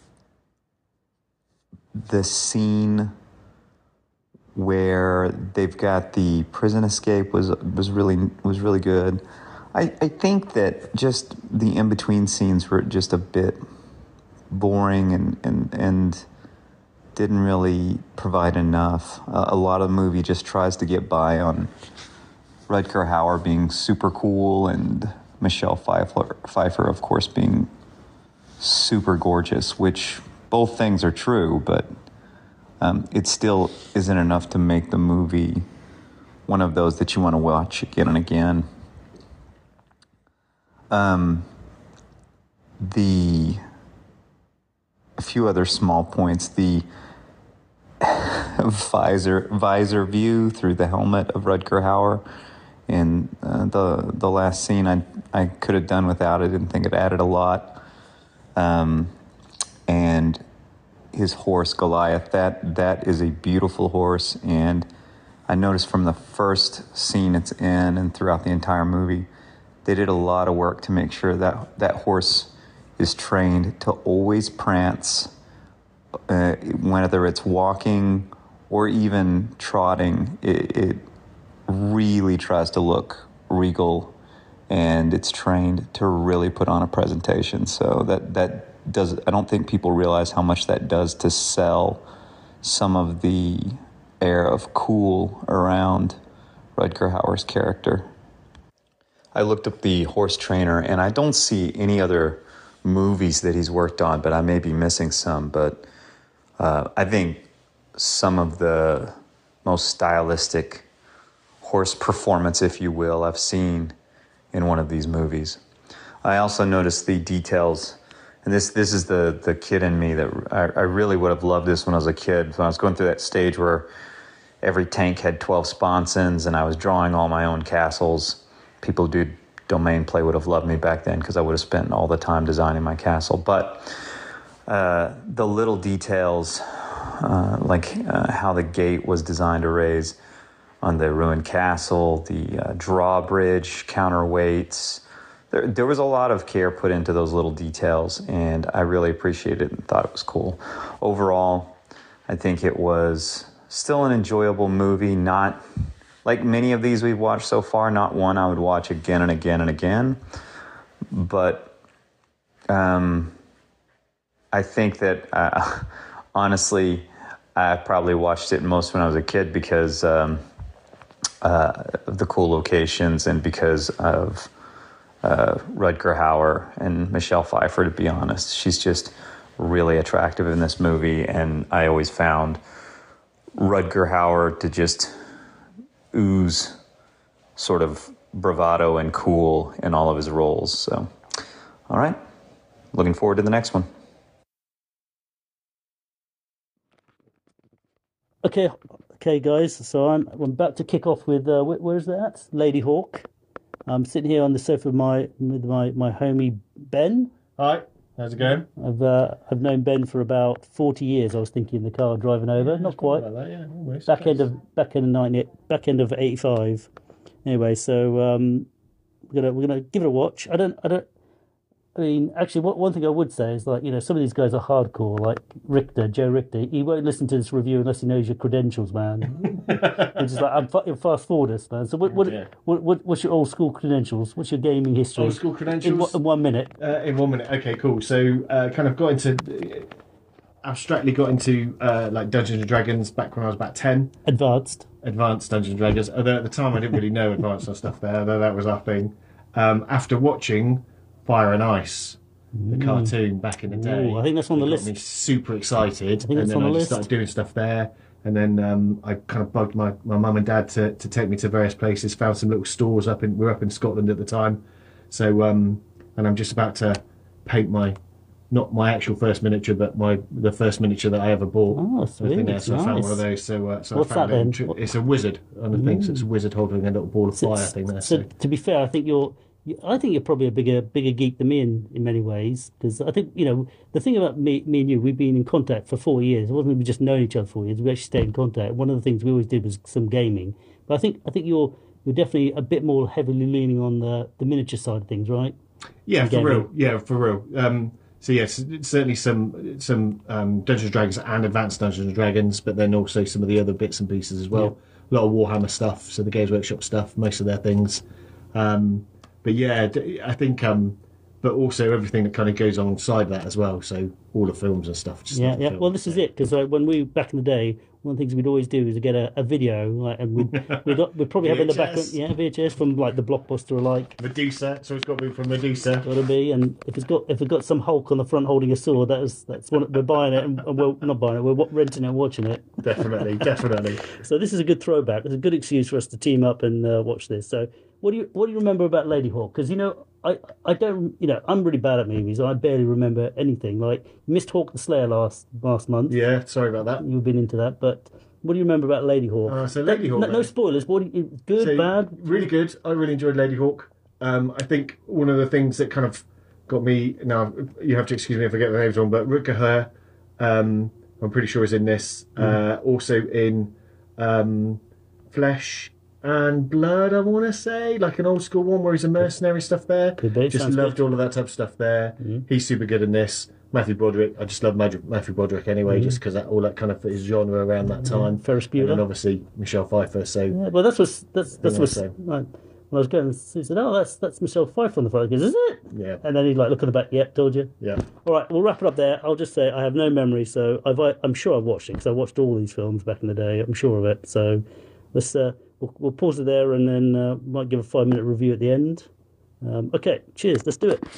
the scene where they've got the prison escape was was really was really good. I, I think that just the in-between scenes were just a bit boring and and, and didn't really provide enough. Uh, a lot of the movie just tries to get by on Rutger Hauer being super cool and Michelle Pfeiffer, Pfeiffer, of course, being super gorgeous, which both things are true, but um, it still isn't enough to make the movie one of those that you want to watch again and again. Um, the a few other small points. The visor visor view through the helmet of Rutger Hauer, and uh, the the last scene I I could have done without it. I didn't think it added a lot. Um, and his horse Goliath, that that is a beautiful horse, and I noticed from the first scene it's in and throughout the entire movie, they did a lot of work to make sure that that horse is trained to always prance, uh, whether it's walking or even trotting. It, it really tries to look regal, and it's trained to really put on a presentation. So that that does. I don't think people realize how much that does to sell some of the air of cool around Rutger Hauer's character. I looked up the horse trainer, and I don't see any other movies that he's worked on, but I may be missing some. But uh, I think some of the most stylistic horse performance, if you will, I've seen in one of these movies. I also noticed the details, and this this is the, the kid in me that I, I really would have loved this when I was a kid. When I was going through that stage where every tank had twelve sponsons and I was drawing all my own castles. People who did domain play would have loved me back then because I would have spent all the time designing my castle. But uh, the little details, uh, like uh, how the gate was designed to raise on the ruined castle, the uh, drawbridge, counterweights. There, there was a lot of care put into those little details, and I really appreciated it and thought it was cool. Overall, I think it was still an enjoyable movie, not like many of these we've watched so far, not one I would watch again and again and again. But um, I think that, uh, honestly, I probably watched it most when I was a kid because um, uh, of the cool locations and because of uh, Rutger Hauer and Michelle Pfeiffer, to be honest. She's just really attractive in this movie, and I always found Rutger Hauer to just ooze sort of bravado and cool in all of his roles. So, all right. Looking forward to the next one. Okay, okay, guys. So I'm, I'm about to kick off with uh, where, where's that? Lady Hawk. I'm sitting here on the sofa with my with my, my homie Ben. Hi, how's it going? I've uh, I've known Ben for about forty years. I was thinking in the car driving over, yeah, not quite. Like that, yeah, almost. Back end of back end of ninety, back end of eighty-five. Anyway, so um, we're gonna we're gonna give it a watch. I don't I don't. I mean, actually, what, one thing I would say is, like, you know, some of these guys are hardcore, like Richter, Joe Richter. He won't listen to this review unless he knows your credentials, man. It's just like, I'm fa- fast forwardist, man. So what, what, yeah. what, what, what's your old school credentials? What's your gaming history? Old school credentials? In, one- in one minute. Uh, in one minute, okay, cool. So, uh, kind of got into, abstractly got into, uh, like, Dungeons and Dragons back when I was about ten. Advanced. Advanced Dungeons and Dragons. Although at the time I didn't really know advanced and stuff there, although that was our thing. Um, after watching Fire and Ice, the Mm. cartoon back in the day. Ooh, I think that's on the got list. Me super excited, I think and that's then on I the just list. started doing stuff there. And then um, I kind of bugged my my mum and dad to, to take me to various places. Found some little stores up in we were up in Scotland at the time. So um, and I'm just about to paint my not my actual first miniature, but my the first miniature that I ever bought. Oh, sweet. I think that's- so I found Nice. one of those. So, uh, so What's I found that it. then? It's a wizard on the thing. So it's a wizard holding a little ball of So- fire thing there. So, So. to be fair, I think you're, you- I think you're probably a bigger, bigger geek than me in, in many ways. Because I think, you know, the thing about me, me and you, we've been in contact for four years. It wasn't we just known each other for four years. We actually stayed in contact. One of the things we always did was some gaming. But I think, I think you're, you're definitely a bit more heavily leaning on the the miniature side of things, right? Yeah, In for gaming. real. Yeah, for real. Um, so yes, it's certainly some some um, Dungeons and Dragons and Advanced Dungeons and Dragons, but then also some of the other bits and pieces as well. A lot of Warhammer stuff, so the Games Workshop stuff, most of their things. Um, but yeah, d- I think, um, but also everything that kind of goes alongside that as well. So all the films and stuff. Just Yeah, like the yeah. films. Well, this is it because like, when we back in the day, one of the things we'd always do is get a, a video, like, and we'd we'd, we'd probably have in the background, V H S. yeah, V H S from like the Blockbuster or like Medusa. So it's got to be from Medusa. Got to be, and if it's got if it's got some Hulk on the front holding a sword, that is that's what we're buying it, and and we're not buying it, we're wa- renting it and watching it. Definitely, definitely. So this is a good throwback. It's a good excuse for us to team up and uh, watch this. So what do you what do you remember about Lady Hawk? Because you know I I don't you know I'm really bad at movies. I barely remember anything. Like you missed Hawk the Slayer last last month. Yeah, sorry about that. You've been into that, but what do you remember about Lady Hawk? Uh, so Lady no, Hawk, no, no man. spoilers. What do you, good, So, bad? Really good. I really enjoyed Lady Hawk. Um, I think one of the things that kind of got me. Now you have to excuse me if I get the names wrong, but Rutger Hauer, um, I'm pretty sure is in this. Uh, also in um, Flesh and Blood, I want to say, like an old school one where he's a mercenary stuff there. Could be, Just sounds loved good. all of that type of stuff there. He's super good in this. Matthew Broderick, I just love Matthew, Matthew Broderick anyway, Mhm. just because all that kind of his genre around that time. Ferris And then Bueller. obviously Michelle Pfeiffer. So Yeah, well, that's what's that's that's Yeah, what's so- like, when I was going. He said, "Oh, that's that's Michelle Pfeiffer on the front." He goes, "Is it?" Yeah. And then he'd like look at the back. Yep, told you. Yeah. All right, we'll wrap it up there. I'll just say I have no memory, so I've I, I'm sure I've watched it because I watched all these films back in the day. I'm sure of it. So let's uh, we'll, we'll pause it there and then uh, might give a five minute review at the end. Um, okay, cheers. Let's do it.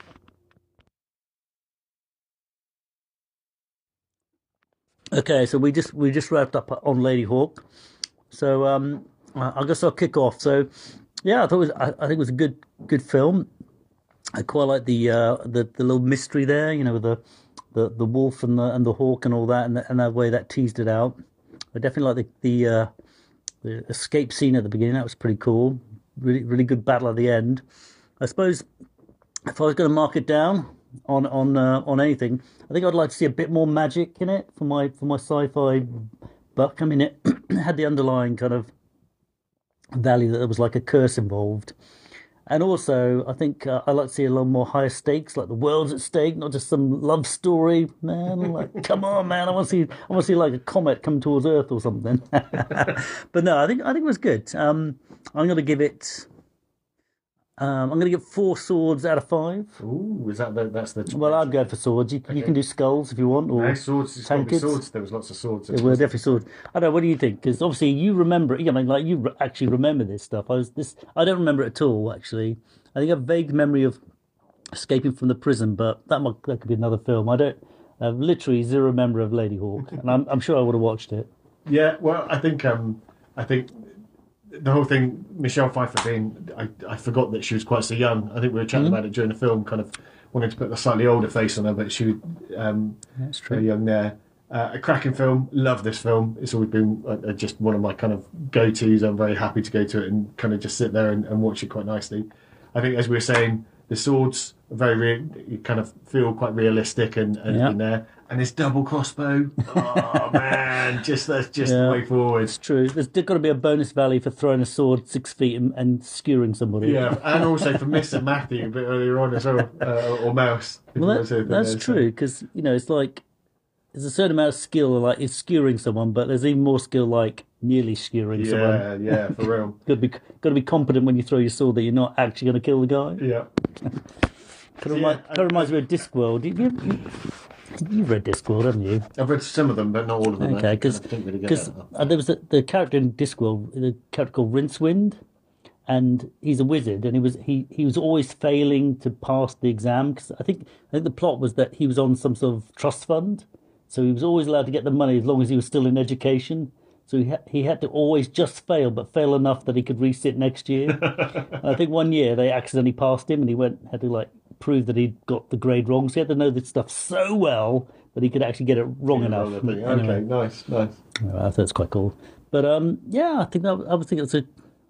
Okay, so we just we just wrapped up on Lady Hawk. So um, I I guess I'll kick off. So yeah, I thought it was, I, I think it was a good good film. I quite like the uh, the the little mystery there, you know, with the the, the wolf and the and the hawk and all that, and the, and that way that teased it out. I definitely like the the, uh, the escape scene at the beginning. That was pretty cool. Really really good battle at the end. I suppose if I was going to mark it down on on uh, on anything, I think I'd like to see a bit more magic in it for my for my sci-fi buck. I mean, it had the underlying kind of value that there was like a curse involved, and also I think uh, I like to see a little more higher stakes, like the world's at stake, not just some love story. Man, like come on, man, I want to see I want to see like a comet come towards Earth or something. But no, I think I think it was good. Um, I'm going to give it. Um, I'm going to give four swords out of five. Ooh, is that the, that's the? Well, I'm going for swords. You, you can do skulls if you want, or No, swords. It's got to be tankards. swords. There was lots of swords. It were definitely swords. I don't know. What do you think? Because obviously you remember it. I mean, like you re- actually remember this stuff. I was this. I don't remember it at all. Actually, I think I have a vague memory of escaping from the prison, but that might, that could be another film. I don't. I have literally zero memory of Lady Hawk, and I'm, I'm sure I would have watched it. Yeah, well, I think um, I think the whole thing, Michelle Pfeiffer being, I, I forgot that she was quite so young. I think we were chatting Mhm. about it during the film, kind of wanted to put a slightly older face on her, but she was um, That's true. very young there. Uh, a cracking film. Love this film. It's always been uh, just one of my kind of go-tos. I'm very happy to go to it and kind of just sit there and, and watch it quite nicely. I think, as we were saying, the swords are very real. You kind of feel quite realistic and, and Yeah. in there. And this double crossbow. Oh man, just that's just Yeah. the way forward. It's true. There's got to be a bonus value for throwing a sword six feet and, and skewering somebody. Yeah, and also for Mister Matthew a bit earlier on as well, uh, or Mouse. if Well, you want to say that, that's there, so- true because you know it's like there's a certain amount of skill like it's skewering someone, but there's even more skill like nearly skewering Yeah, someone. yeah, for real. got to be got to be competent when you throw your sword that you're not actually going to kill the guy. Yeah. Kind of, remind, kind of reminds me of Discworld. You, you, you, you've read Discworld, haven't you? I've read some of them, but not all of them. Okay, I because didn't really get that. uh, there was a, the character in Discworld, the character called Rincewind, and he's a wizard, and he was he, he was always failing to pass the exam because I think I think the plot was that he was on some sort of trust fund, so he was always allowed to get the money as long as he was still in education. So he ha- he had to always just fail, but fail enough that he could resit next year. And I think one year they accidentally passed him, and he went had to like prove that he'd got the grade wrong. So he had to know this stuff so well that he could actually get it wrong Yeah, enough. wrong, I think. Anyway. Okay, nice, nice. I thought it's quite cool. But um, yeah, I think that, I would think it's a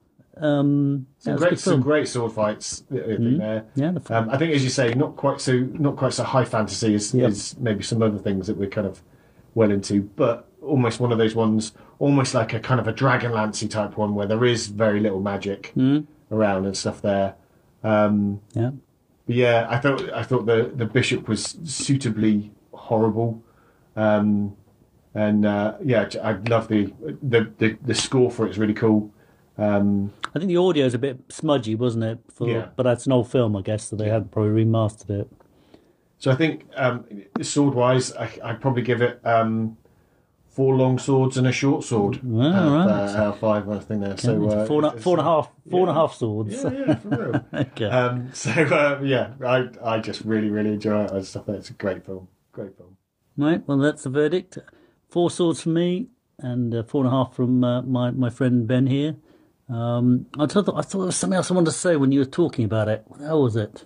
um, Some yeah, it's a great, good some film. great sword fights I think Mhm. there. Yeah, the um, I think, as you say, not quite so not quite so high fantasy as, Yep. as maybe some other things that we're kind of well into, but almost one of those ones almost like a kind of a Dragonlance type one where there is very little magic Mm. around and stuff there. Um, Yeah. but yeah, I thought I thought the the bishop was suitably horrible. Um, and uh, yeah, I love the, the the the score for it is really cool. Um, I think the audio is a bit smudgy, wasn't it? For, Yeah. But that's an old film, I guess, so they had probably remastered it. So I think um, sword wise, I, I'd probably give it um, four long swords and a short sword. Oh, out, of, right. uh, out of five, I think there. So uh, four, and, a- four and a half, four and a half swords. Yeah, yeah, for real. Okay. Um, so uh, yeah, I I just really really enjoy it. I just think it's a great film. Great film. Right, well, that's the verdict. Four swords from me, and uh, four and a half from uh, my my friend Ben here. Um, I thought I thought there was something else I wanted to say when you were talking about it. What the hell was it?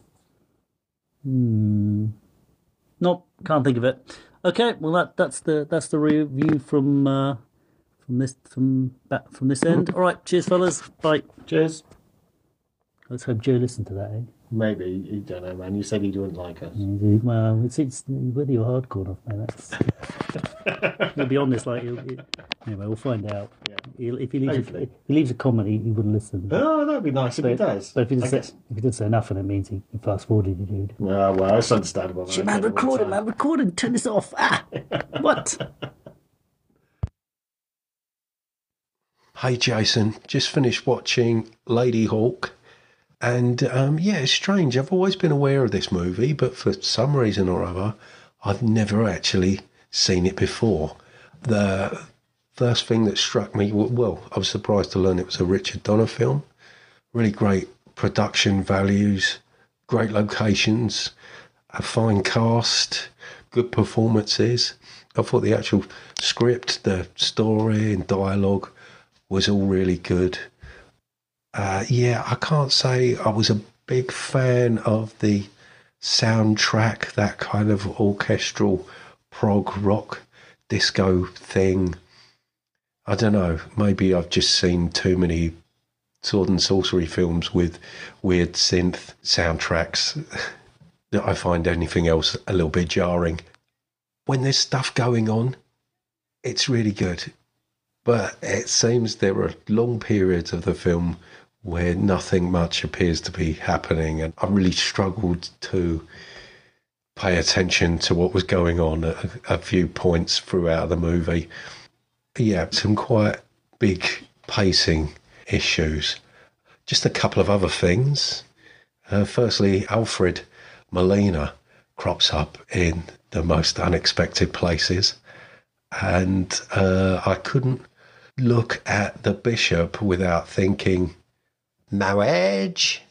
Hmm. Nope, can't think of it. Okay, well that that's the that's the review from uh, from this from back from this end. All right, cheers, fellas. Bye. Cheers. Let's hope Joe listened to that. Eh? Maybe you don't know, man. You said you wouldn't like us. Well, it's, it's whether you're hardcore enough, man. That's he'll be on this like he'll, he, anyway. We'll find out. Yeah. He'll, if he leaves, a, Hopefully. if he leaves a comment, he, he wouldn't listen. Oh, that'd be nice if he But- does. But if he did I say, guess. if he did say nothing, it means he, he fast forwarded you, dude. Well, well, it's understandable. Shit, man, record it, man, record it. Turn this off. Ah, what? Hey Jason, just finished watching Lady Hawk, and um, yeah, it's strange. I've always been aware of this movie, but for some reason or other, I've never actually seen it before. The first thing that struck me, well, I was surprised to learn it was a Richard Donner film. Really great production values, great locations, a fine cast, good performances. I thought the actual script, the story and dialogue was all really good. Uh, yeah, I can't say I was a big fan of the soundtrack, that kind of orchestral prog rock disco thing. I don't know, maybe I've just seen too many sword and sorcery films with weird synth soundtracks that I find anything else a little bit jarring. When there's stuff going on, it's really good. But it seems there are long periods of the film where nothing much appears to be happening, and I really struggled to pay attention to what was going on at a, a few points throughout the movie. Yeah, some quite big pacing issues. Just a couple of other things. Uh, firstly, Alfred Molina crops up in the most unexpected places, and uh, I couldn't look at the bishop without thinking, marriage?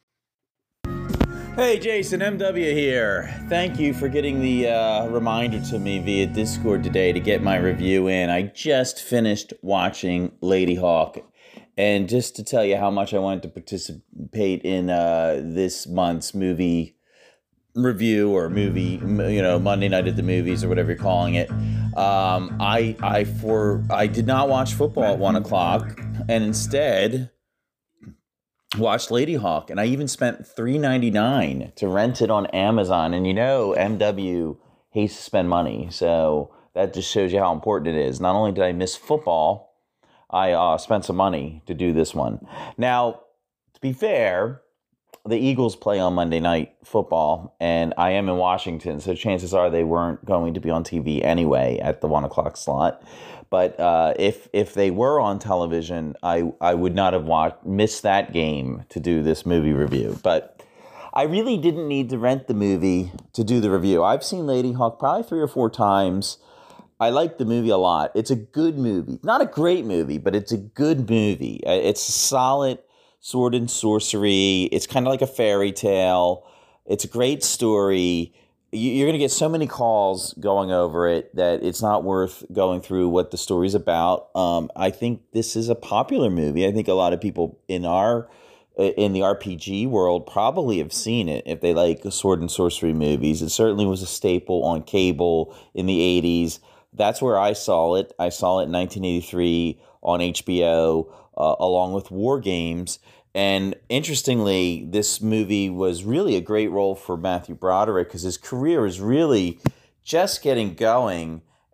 Hey Jason, M W here. Thank you for getting the uh, reminder to me via Discord today to get my review in. I just finished watching Lady Hawk, and just to tell you how much I wanted to participate in uh, this month's movie review or movie, you know, Monday Night at the Movies or whatever you're calling it. Um, I I for I did not watch football at one o'clock, and instead watched Lady Hawk, and I even spent three ninety-nine to rent it on Amazon. And you know, M W hates to spend money, so that just shows you how important it is. Not only did I miss football, I uh, spent some money to do this one. Now, to be fair, the Eagles play on Monday Night Football, and I am in Washington, so chances are they weren't going to be on T V anyway at the one o'clock slot. But uh, if if they were on television, I, I would not have watched, missed that game to do this movie review. But I really didn't need to rent the movie to do the review. I've seen Lady Hawk probably three or four times. I like the movie a lot. It's a good movie. Not a great movie, but it's a good movie. It's a solid sword and sorcery. It's kind of like a fairy tale. It's a great story. You're going to get so many calls going over it that it's not worth going through what the story's about. Um, I think this is a popular movie. I think a lot of people in our in the R P G world probably have seen it if they like sword and sorcery movies. It certainly was a staple on cable in the eighties. That's where I saw it. I saw it in nineteen eighty-three on H B O uh, along with War Games. And interestingly, this movie was really a great role for Matthew Broderick because his career is really just getting going.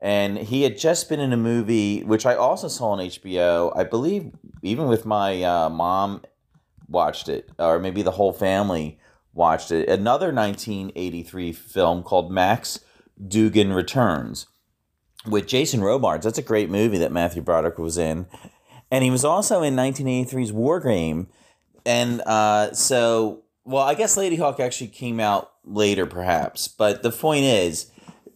And he had just been in a movie, which I also saw on H B O. I believe even with my uh, mom watched it, or maybe the whole family watched it. Another nineteen eighty-three film called Max Dugan Returns with Jason Robards. That's a great movie that Matthew Broderick was in. And he was also in nineteen eighty-three's War Game. And uh, so, well, I guess Lady Hawk actually came out later, perhaps. But the point is,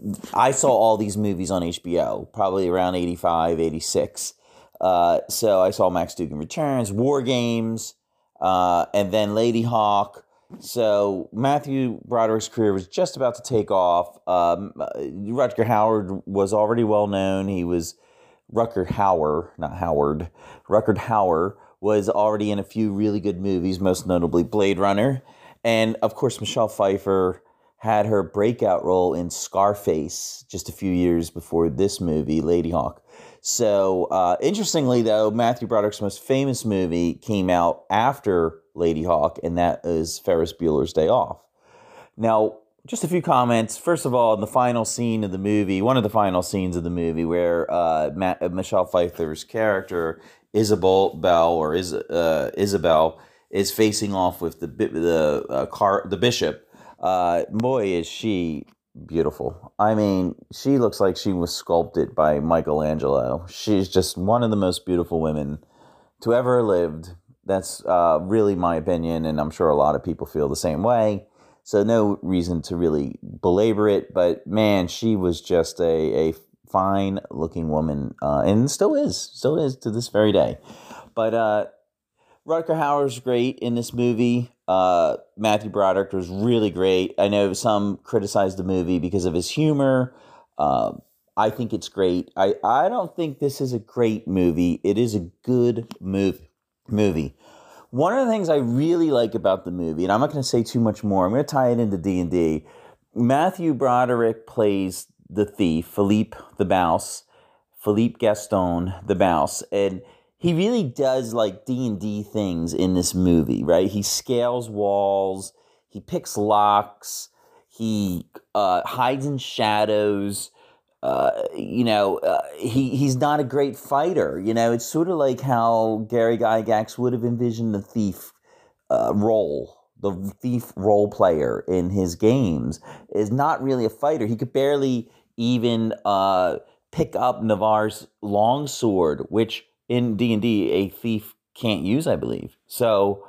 I saw all these movies on H B O, probably around eighty-five, eighty-six. Uh, so I saw Max Dugan Returns, War Games, uh, and then Lady Hawk. So Matthew Broderick's career was just about to take off. Um, Rutger Hauer was already well known. He was Rutger Hauer, not Howard. Rutger Hauer was already in a few really good movies, most notably Blade Runner. And of course, Michelle Pfeiffer had her breakout role in Scarface just a few years before this movie, Lady Hawk. So, uh, interestingly, though, Matthew Broderick's most famous movie came out after Lady Hawk, and that is Ferris Bueller's Day Off. Now, just a few comments. First of all, in the final scene of the movie, one of the final scenes of the movie, where uh, Matt, uh, Michelle Pfeiffer's character, Isabel Bell, or is, uh, Isabel, is facing off with the the uh, car, the bishop. Uh, boy, is she beautiful. I mean, she looks like she was sculpted by Michelangelo. She's just one of the most beautiful women to ever lived. That's uh, really my opinion, and I'm sure a lot of people feel the same way. So no reason to really belabor it, but man, she was just a, a fine-looking woman, uh, and still is, still is to this very day. But uh, Rutger Hauer's great in this movie. Uh, Matthew Broderick was really great. I know some criticized the movie because of his humor. Uh, I think it's great. I, I don't think this is a great movie. It is a good move, movie. One of the things I really like about the movie, and I'm not going to say too much more, I'm going to tie it into D and D. Matthew Broderick plays the thief, Philippe the Mouse, Philippe Gaston the Mouse, and he really does like D and D things in this movie, right? He scales walls, he picks locks, he uh, hides in shadows. Uh, you know, uh, he he's not a great fighter. You know, it's sort of like how Gary Gygax would have envisioned the thief uh, role. The thief role player in his games is not really a fighter. He could barely even uh, pick up Navarre's longsword, which in D and D, a thief can't use, I believe. So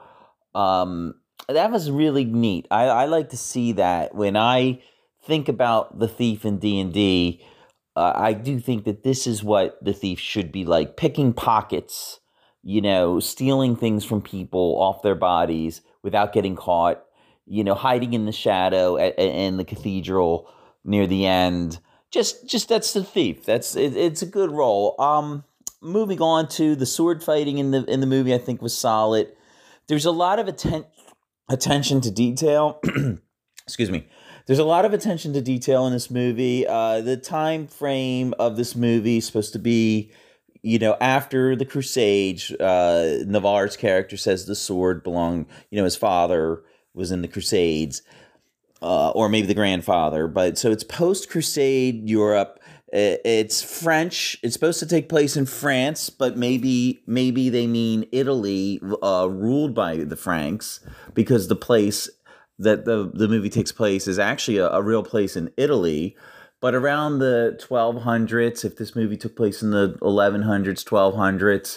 um, that was really neat. I, I like to see that. When I think about the thief in D and D, uh, I do think that this is what the thief should be like. Picking pockets, you know, stealing things from people off their bodies without getting caught, you know, hiding in the shadow at, at, in the cathedral near the end. Just, just that's the thief. That's it, it's a good role. Um... Moving on to the sword fighting in the in the movie, I think was solid. There's a lot of atten- attention to detail. Excuse me. There's a lot of attention to detail in this movie. Uh, the time frame of this movie is supposed to be, you know, after the Crusades. Uh, Navarre's character says the sword belonged, you know, his father was in the Crusades, uh, or maybe the grandfather. But so it's post-Crusade Europe. It's French. It's supposed to take place in France, but maybe maybe they mean Italy, uh, ruled by the Franks, because the place that the, the movie takes place is actually a, a real place in Italy. But around the twelve hundreds, if this movie took place in the eleven hundreds, twelve hundreds,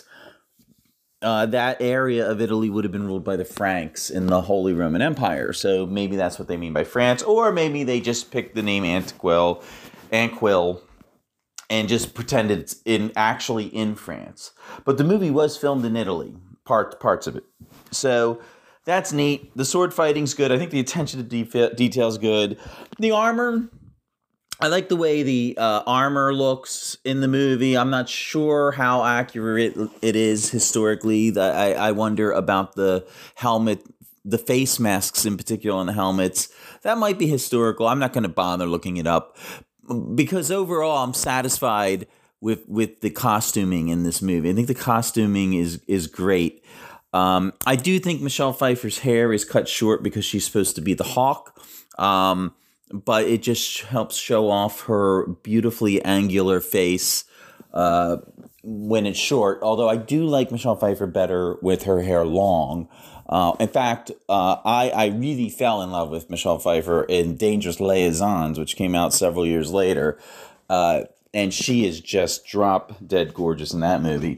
uh, that area of Italy would have been ruled by the Franks in the Holy Roman Empire. So maybe that's what they mean by France, or maybe they just picked the name Anquil, Anquil, and just pretended it's in actually in France. But the movie was filmed in Italy, part parts of it. So that's neat. The sword fighting's good. I think the attention to de- detail's good. The armor, I like the way the uh, armor looks in the movie. I'm not sure how accurate it is historically. I, I wonder about the helmet, the face masks in particular on the helmets. That might be historical. I'm not going to bother looking it up, because overall I'm satisfied with with the costuming in this movie. I think the costuming is is great. Um, I do think Michelle Pfeiffer's hair is cut short because she's supposed to be the Hawk. Um, but it just helps show off her beautifully angular face uh, when it's short. Although I do like Michelle Pfeiffer better with her hair long. Uh, in fact, uh, I, I really fell in love with Michelle Pfeiffer in Dangerous Liaisons, which came out several years later. Uh, and she is just drop dead gorgeous in that movie.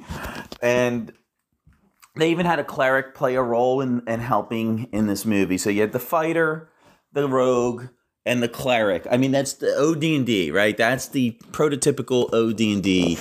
And they even had a cleric play a role in, in helping in this movie. So you had the fighter, the rogue, and the cleric. I mean, that's the O D and D, right? That's the prototypical O D and D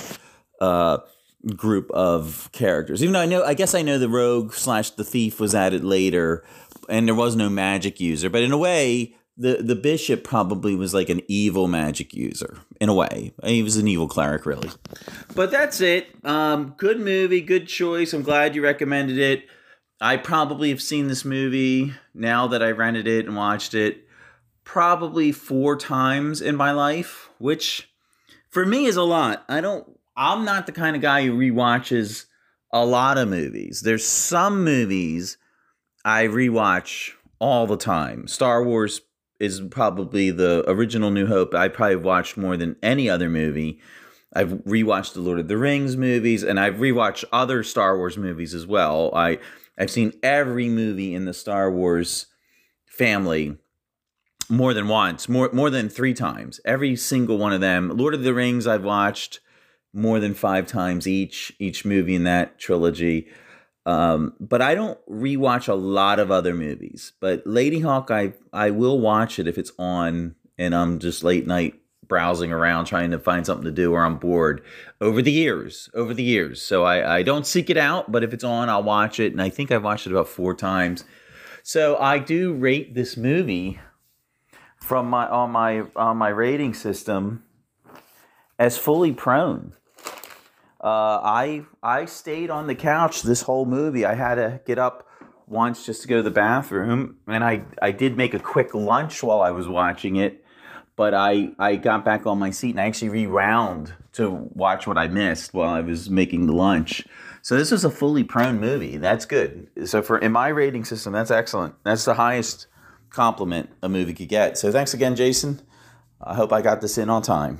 uh group of characters. Even though I know, I guess I know the rogue slash the thief was added later, and there was no magic user. But in a way, the the bishop probably was like an evil magic user. In a way, he was an evil cleric, really. But that's it. Um, good movie, good choice. I'm glad you recommended it. I probably have seen this movie now that I rented it and watched it probably four times in my life, which for me is a lot. I don't. I'm not the kind of guy who rewatches a lot of movies. There's some movies I rewatch all the time. Star Wars is probably the original New Hope I probably watched more than any other movie. I've rewatched the Lord of the Rings movies, and I've rewatched other Star Wars movies as well. I, I've seen every movie in the Star Wars family more than once, more, more than three times. Every single one of them. Lord of the Rings I've watched more than five times each, each movie in that trilogy. Um, but I don't rewatch a lot of other movies. But Lady Hawk, I I will watch it if it's on and I'm just late night browsing around trying to find something to do or I'm bored over the years, over the years. So I, I don't seek it out, but if it's on, I'll watch it. And I think I've watched it about four times. So I do rate this movie from my on my on my rating system as fully prone. Uh, I I stayed on the couch this whole movie. I had to get up once just to go to the bathroom, and I, I did make a quick lunch while I was watching it, but I, I got back on my seat and I actually rewound to watch what I missed while I was making the lunch. So this was a fully prone movie. That's good. So for in my rating system, that's excellent. That's the highest compliment a movie could get. So thanks again, Jason. I hope I got this in on time.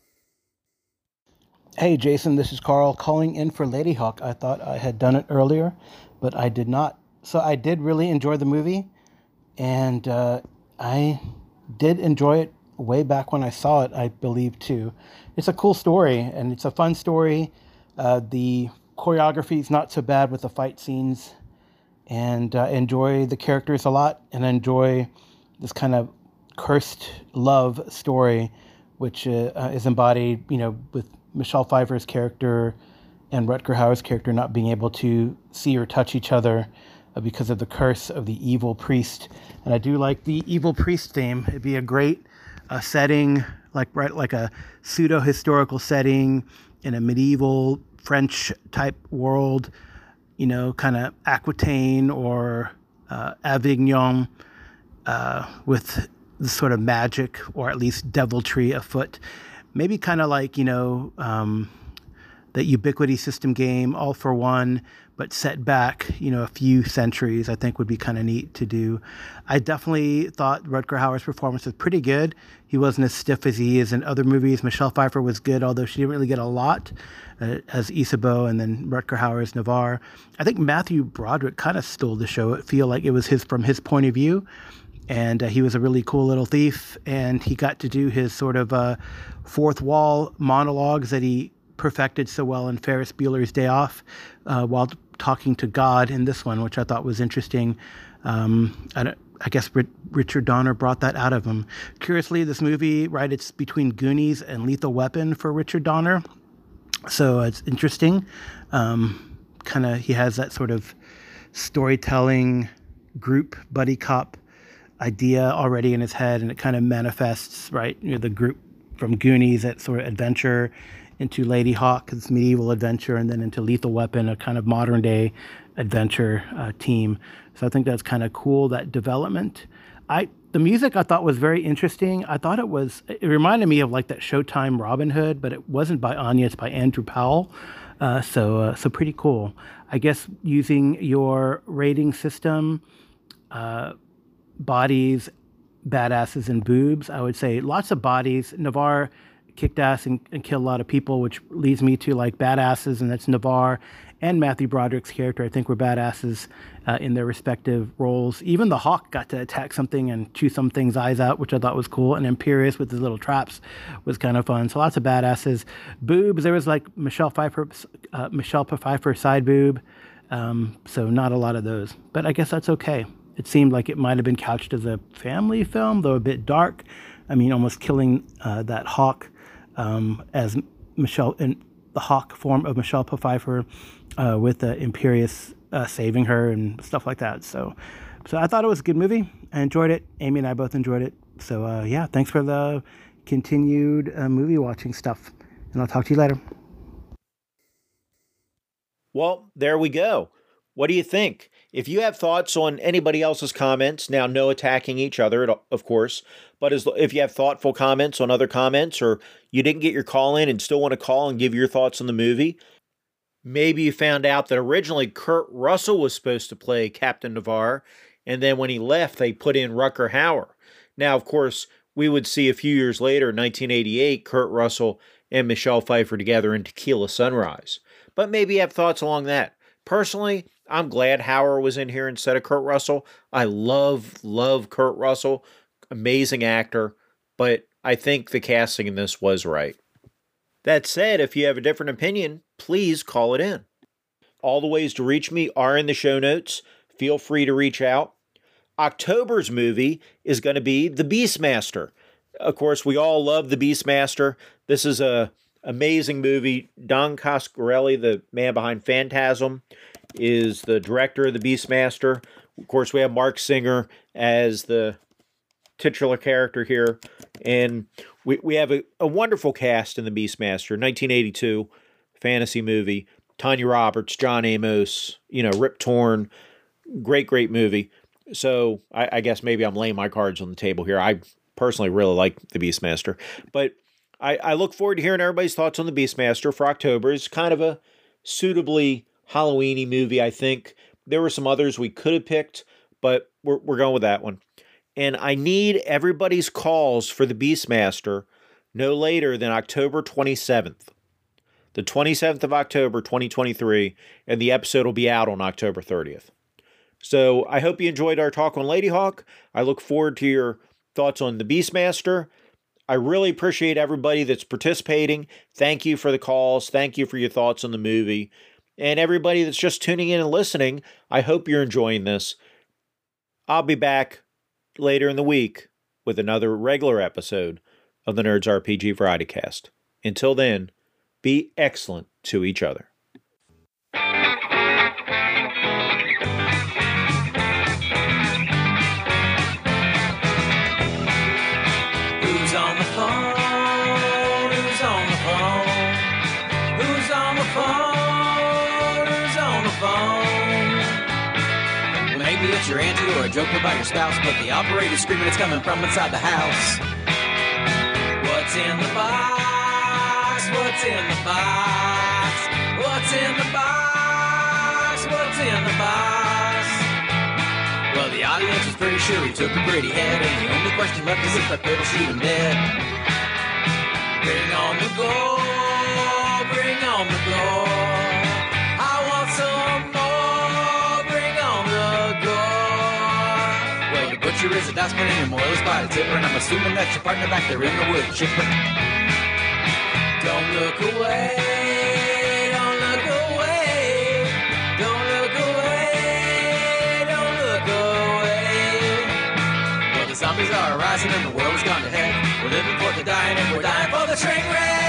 Hey, Jason, this is Carl calling in for Lady Hawk. I thought I had done it earlier, but I did not. So I did really enjoy the movie, and uh, I did enjoy it way back when I saw it, I believe, too. It's a cool story, and it's a fun story. Uh, the choreography is not so bad with the fight scenes, and uh, enjoy the characters a lot, and enjoy this kind of cursed love story, which uh, uh, is embodied, you know, with Michelle Pfeiffer's character and Rutger Hauer's character not being able to see or touch each other uh, because of the curse of the evil priest. And I do like the evil priest theme. It'd be a great uh, setting, like right, like a pseudo-historical setting in a medieval French type world, you know, kind of Aquitaine or uh, Avignon, uh, with the sort of magic or at least deviltry afoot. Maybe kind of like, you know, um, the Ubiquity system game, All for One, but set back, you know, a few centuries, I think would be kind of neat to do. I definitely thought Rutger Hauer's performance was pretty good. He wasn't as stiff as he is in other movies. Michelle Pfeiffer was good, although she didn't really get a lot uh, as Isabeau, and then Rutger Hauer as Navarre. I think Matthew Broderick kind of stole the show. It feel like it was his from his point of view. And uh, he was a really cool little thief, and he got to do his sort of uh, fourth wall monologues that he perfected so well in Ferris Bueller's Day Off uh, while talking to God in this one, which I thought was interesting. Um, I, don't, I guess R- Richard Donner brought that out of him. Curiously, this movie, right, it's between Goonies and Lethal Weapon for Richard Donner. So it's interesting. Um, kind of, he has that sort of storytelling group buddy cop idea already in his head, and it kind of manifests, right, you know, the group from Goonies, that sort of adventure, into Lady Hawk, this medieval adventure, and then into Lethal Weapon, a kind of modern day adventure uh, team. So I think that's kind of cool, that development. I the music I thought was very interesting. I thought it was, it reminded me of like that Showtime Robin Hood, but it wasn't by Anya, it's by Andrew Powell. Uh, so uh, so pretty cool. I guess using your rating system, uh, bodies, badasses and boobs. I would say lots of bodies. Navarre kicked ass and, and killed a lot of people, which leads me to like badasses, and that's Navarre and Matthew Broderick's character. I think were badasses uh, in their respective roles. Even the Hawk got to attack something and chew some thing's eyes out, which I thought was cool. And Imperius with his little traps was kind of fun. So lots of badasses. Boobs, there was like Michelle Pfeiffer, uh, Michelle Pfeiffer side boob. Um, so not a lot of those, but I guess that's okay. It seemed like it might have been couched as a family film, though a bit dark. I mean, almost killing uh, that Hawk um, as Michelle, in the Hawk form of Michelle Pfeiffer uh, with the Imperius uh, saving her and stuff like that. So, so I thought it was a good movie. I enjoyed it. Amy and I both enjoyed it. So uh, yeah, thanks for the continued uh, movie watching stuff. And I'll talk to you later. Well, there we go. What do you think? If you have thoughts on anybody else's comments, now no attacking each other, of course, but as, if you have thoughtful comments on other comments, or you didn't get your call in and still want to call and give your thoughts on the movie, maybe you found out that originally Kurt Russell was supposed to play Captain Navarre, and then when he left, they put in Rutger Hauer. Now, of course, we would see a few years later, in nineteen eighty-eight, Kurt Russell and Michelle Pfeiffer together in Tequila Sunrise. But maybe you have thoughts along that. Personally, I'm glad Hauer was in here instead of Kurt Russell. I love, love Kurt Russell. Amazing actor. But I think the casting in this was right. That said, if you have a different opinion, please call it in. All the ways to reach me are in the show notes. Feel free to reach out. October's movie is going to be The Beastmaster. Of course, we all love The Beastmaster. This is a amazing movie. Don Coscarelli, the man behind Phantasm, is the director of The Beastmaster. Of course, we have Mark Singer as the titular character here. And we, we have a, a wonderful cast in The Beastmaster. nineteen eighty-two fantasy movie. Tanya Roberts, John Amos, you know, Rip Torn. Great, great movie. So I, I guess maybe I'm laying my cards on the table here. I personally really like The Beastmaster. But I, I look forward to hearing everybody's thoughts on The Beastmaster for October. It's kind of a suitably Halloween-y movie, I think. There were some others we could have picked, but we're, we're going with that one. And I need everybody's calls for The Beastmaster no later than October twenty-seventh. The twenty-seventh of October, twenty twenty-three, and the episode will be out on October thirtieth. So I hope you enjoyed our talk on Ladyhawke. I look forward to your thoughts on The Beastmaster. I really appreciate everybody that's participating. Thank you for the calls. Thank you for your thoughts on the movie. And everybody that's just tuning in and listening, I hope you're enjoying this. I'll be back later in the week with another regular episode of the Nerds R P G Variety Cast. Until then, be excellent to each other. Who's on the phone? Who's on the phone? Who's on the phone? Who's on the phone? Well, maybe it's your auntie or a joke about your spouse, but the operator's screaming it's coming from inside the house. What's in the box? What's in the box? What's in the box? What's in the box? Well, the audience is pretty sure he took a pretty head, and the only question left is if I could shoot him dead. Bring on the gore, bring on the gore. I want some more, bring on the gore. Well, the butcher is a dustman and your moil is by the tipper, and I'm assuming that's your partner back there in the wood chipper. Don't look away, don't look away, don't look away, don't look away. Well, the zombies are rising and the world has gone to heck. We're living for the dying and we're dying for the train wreck.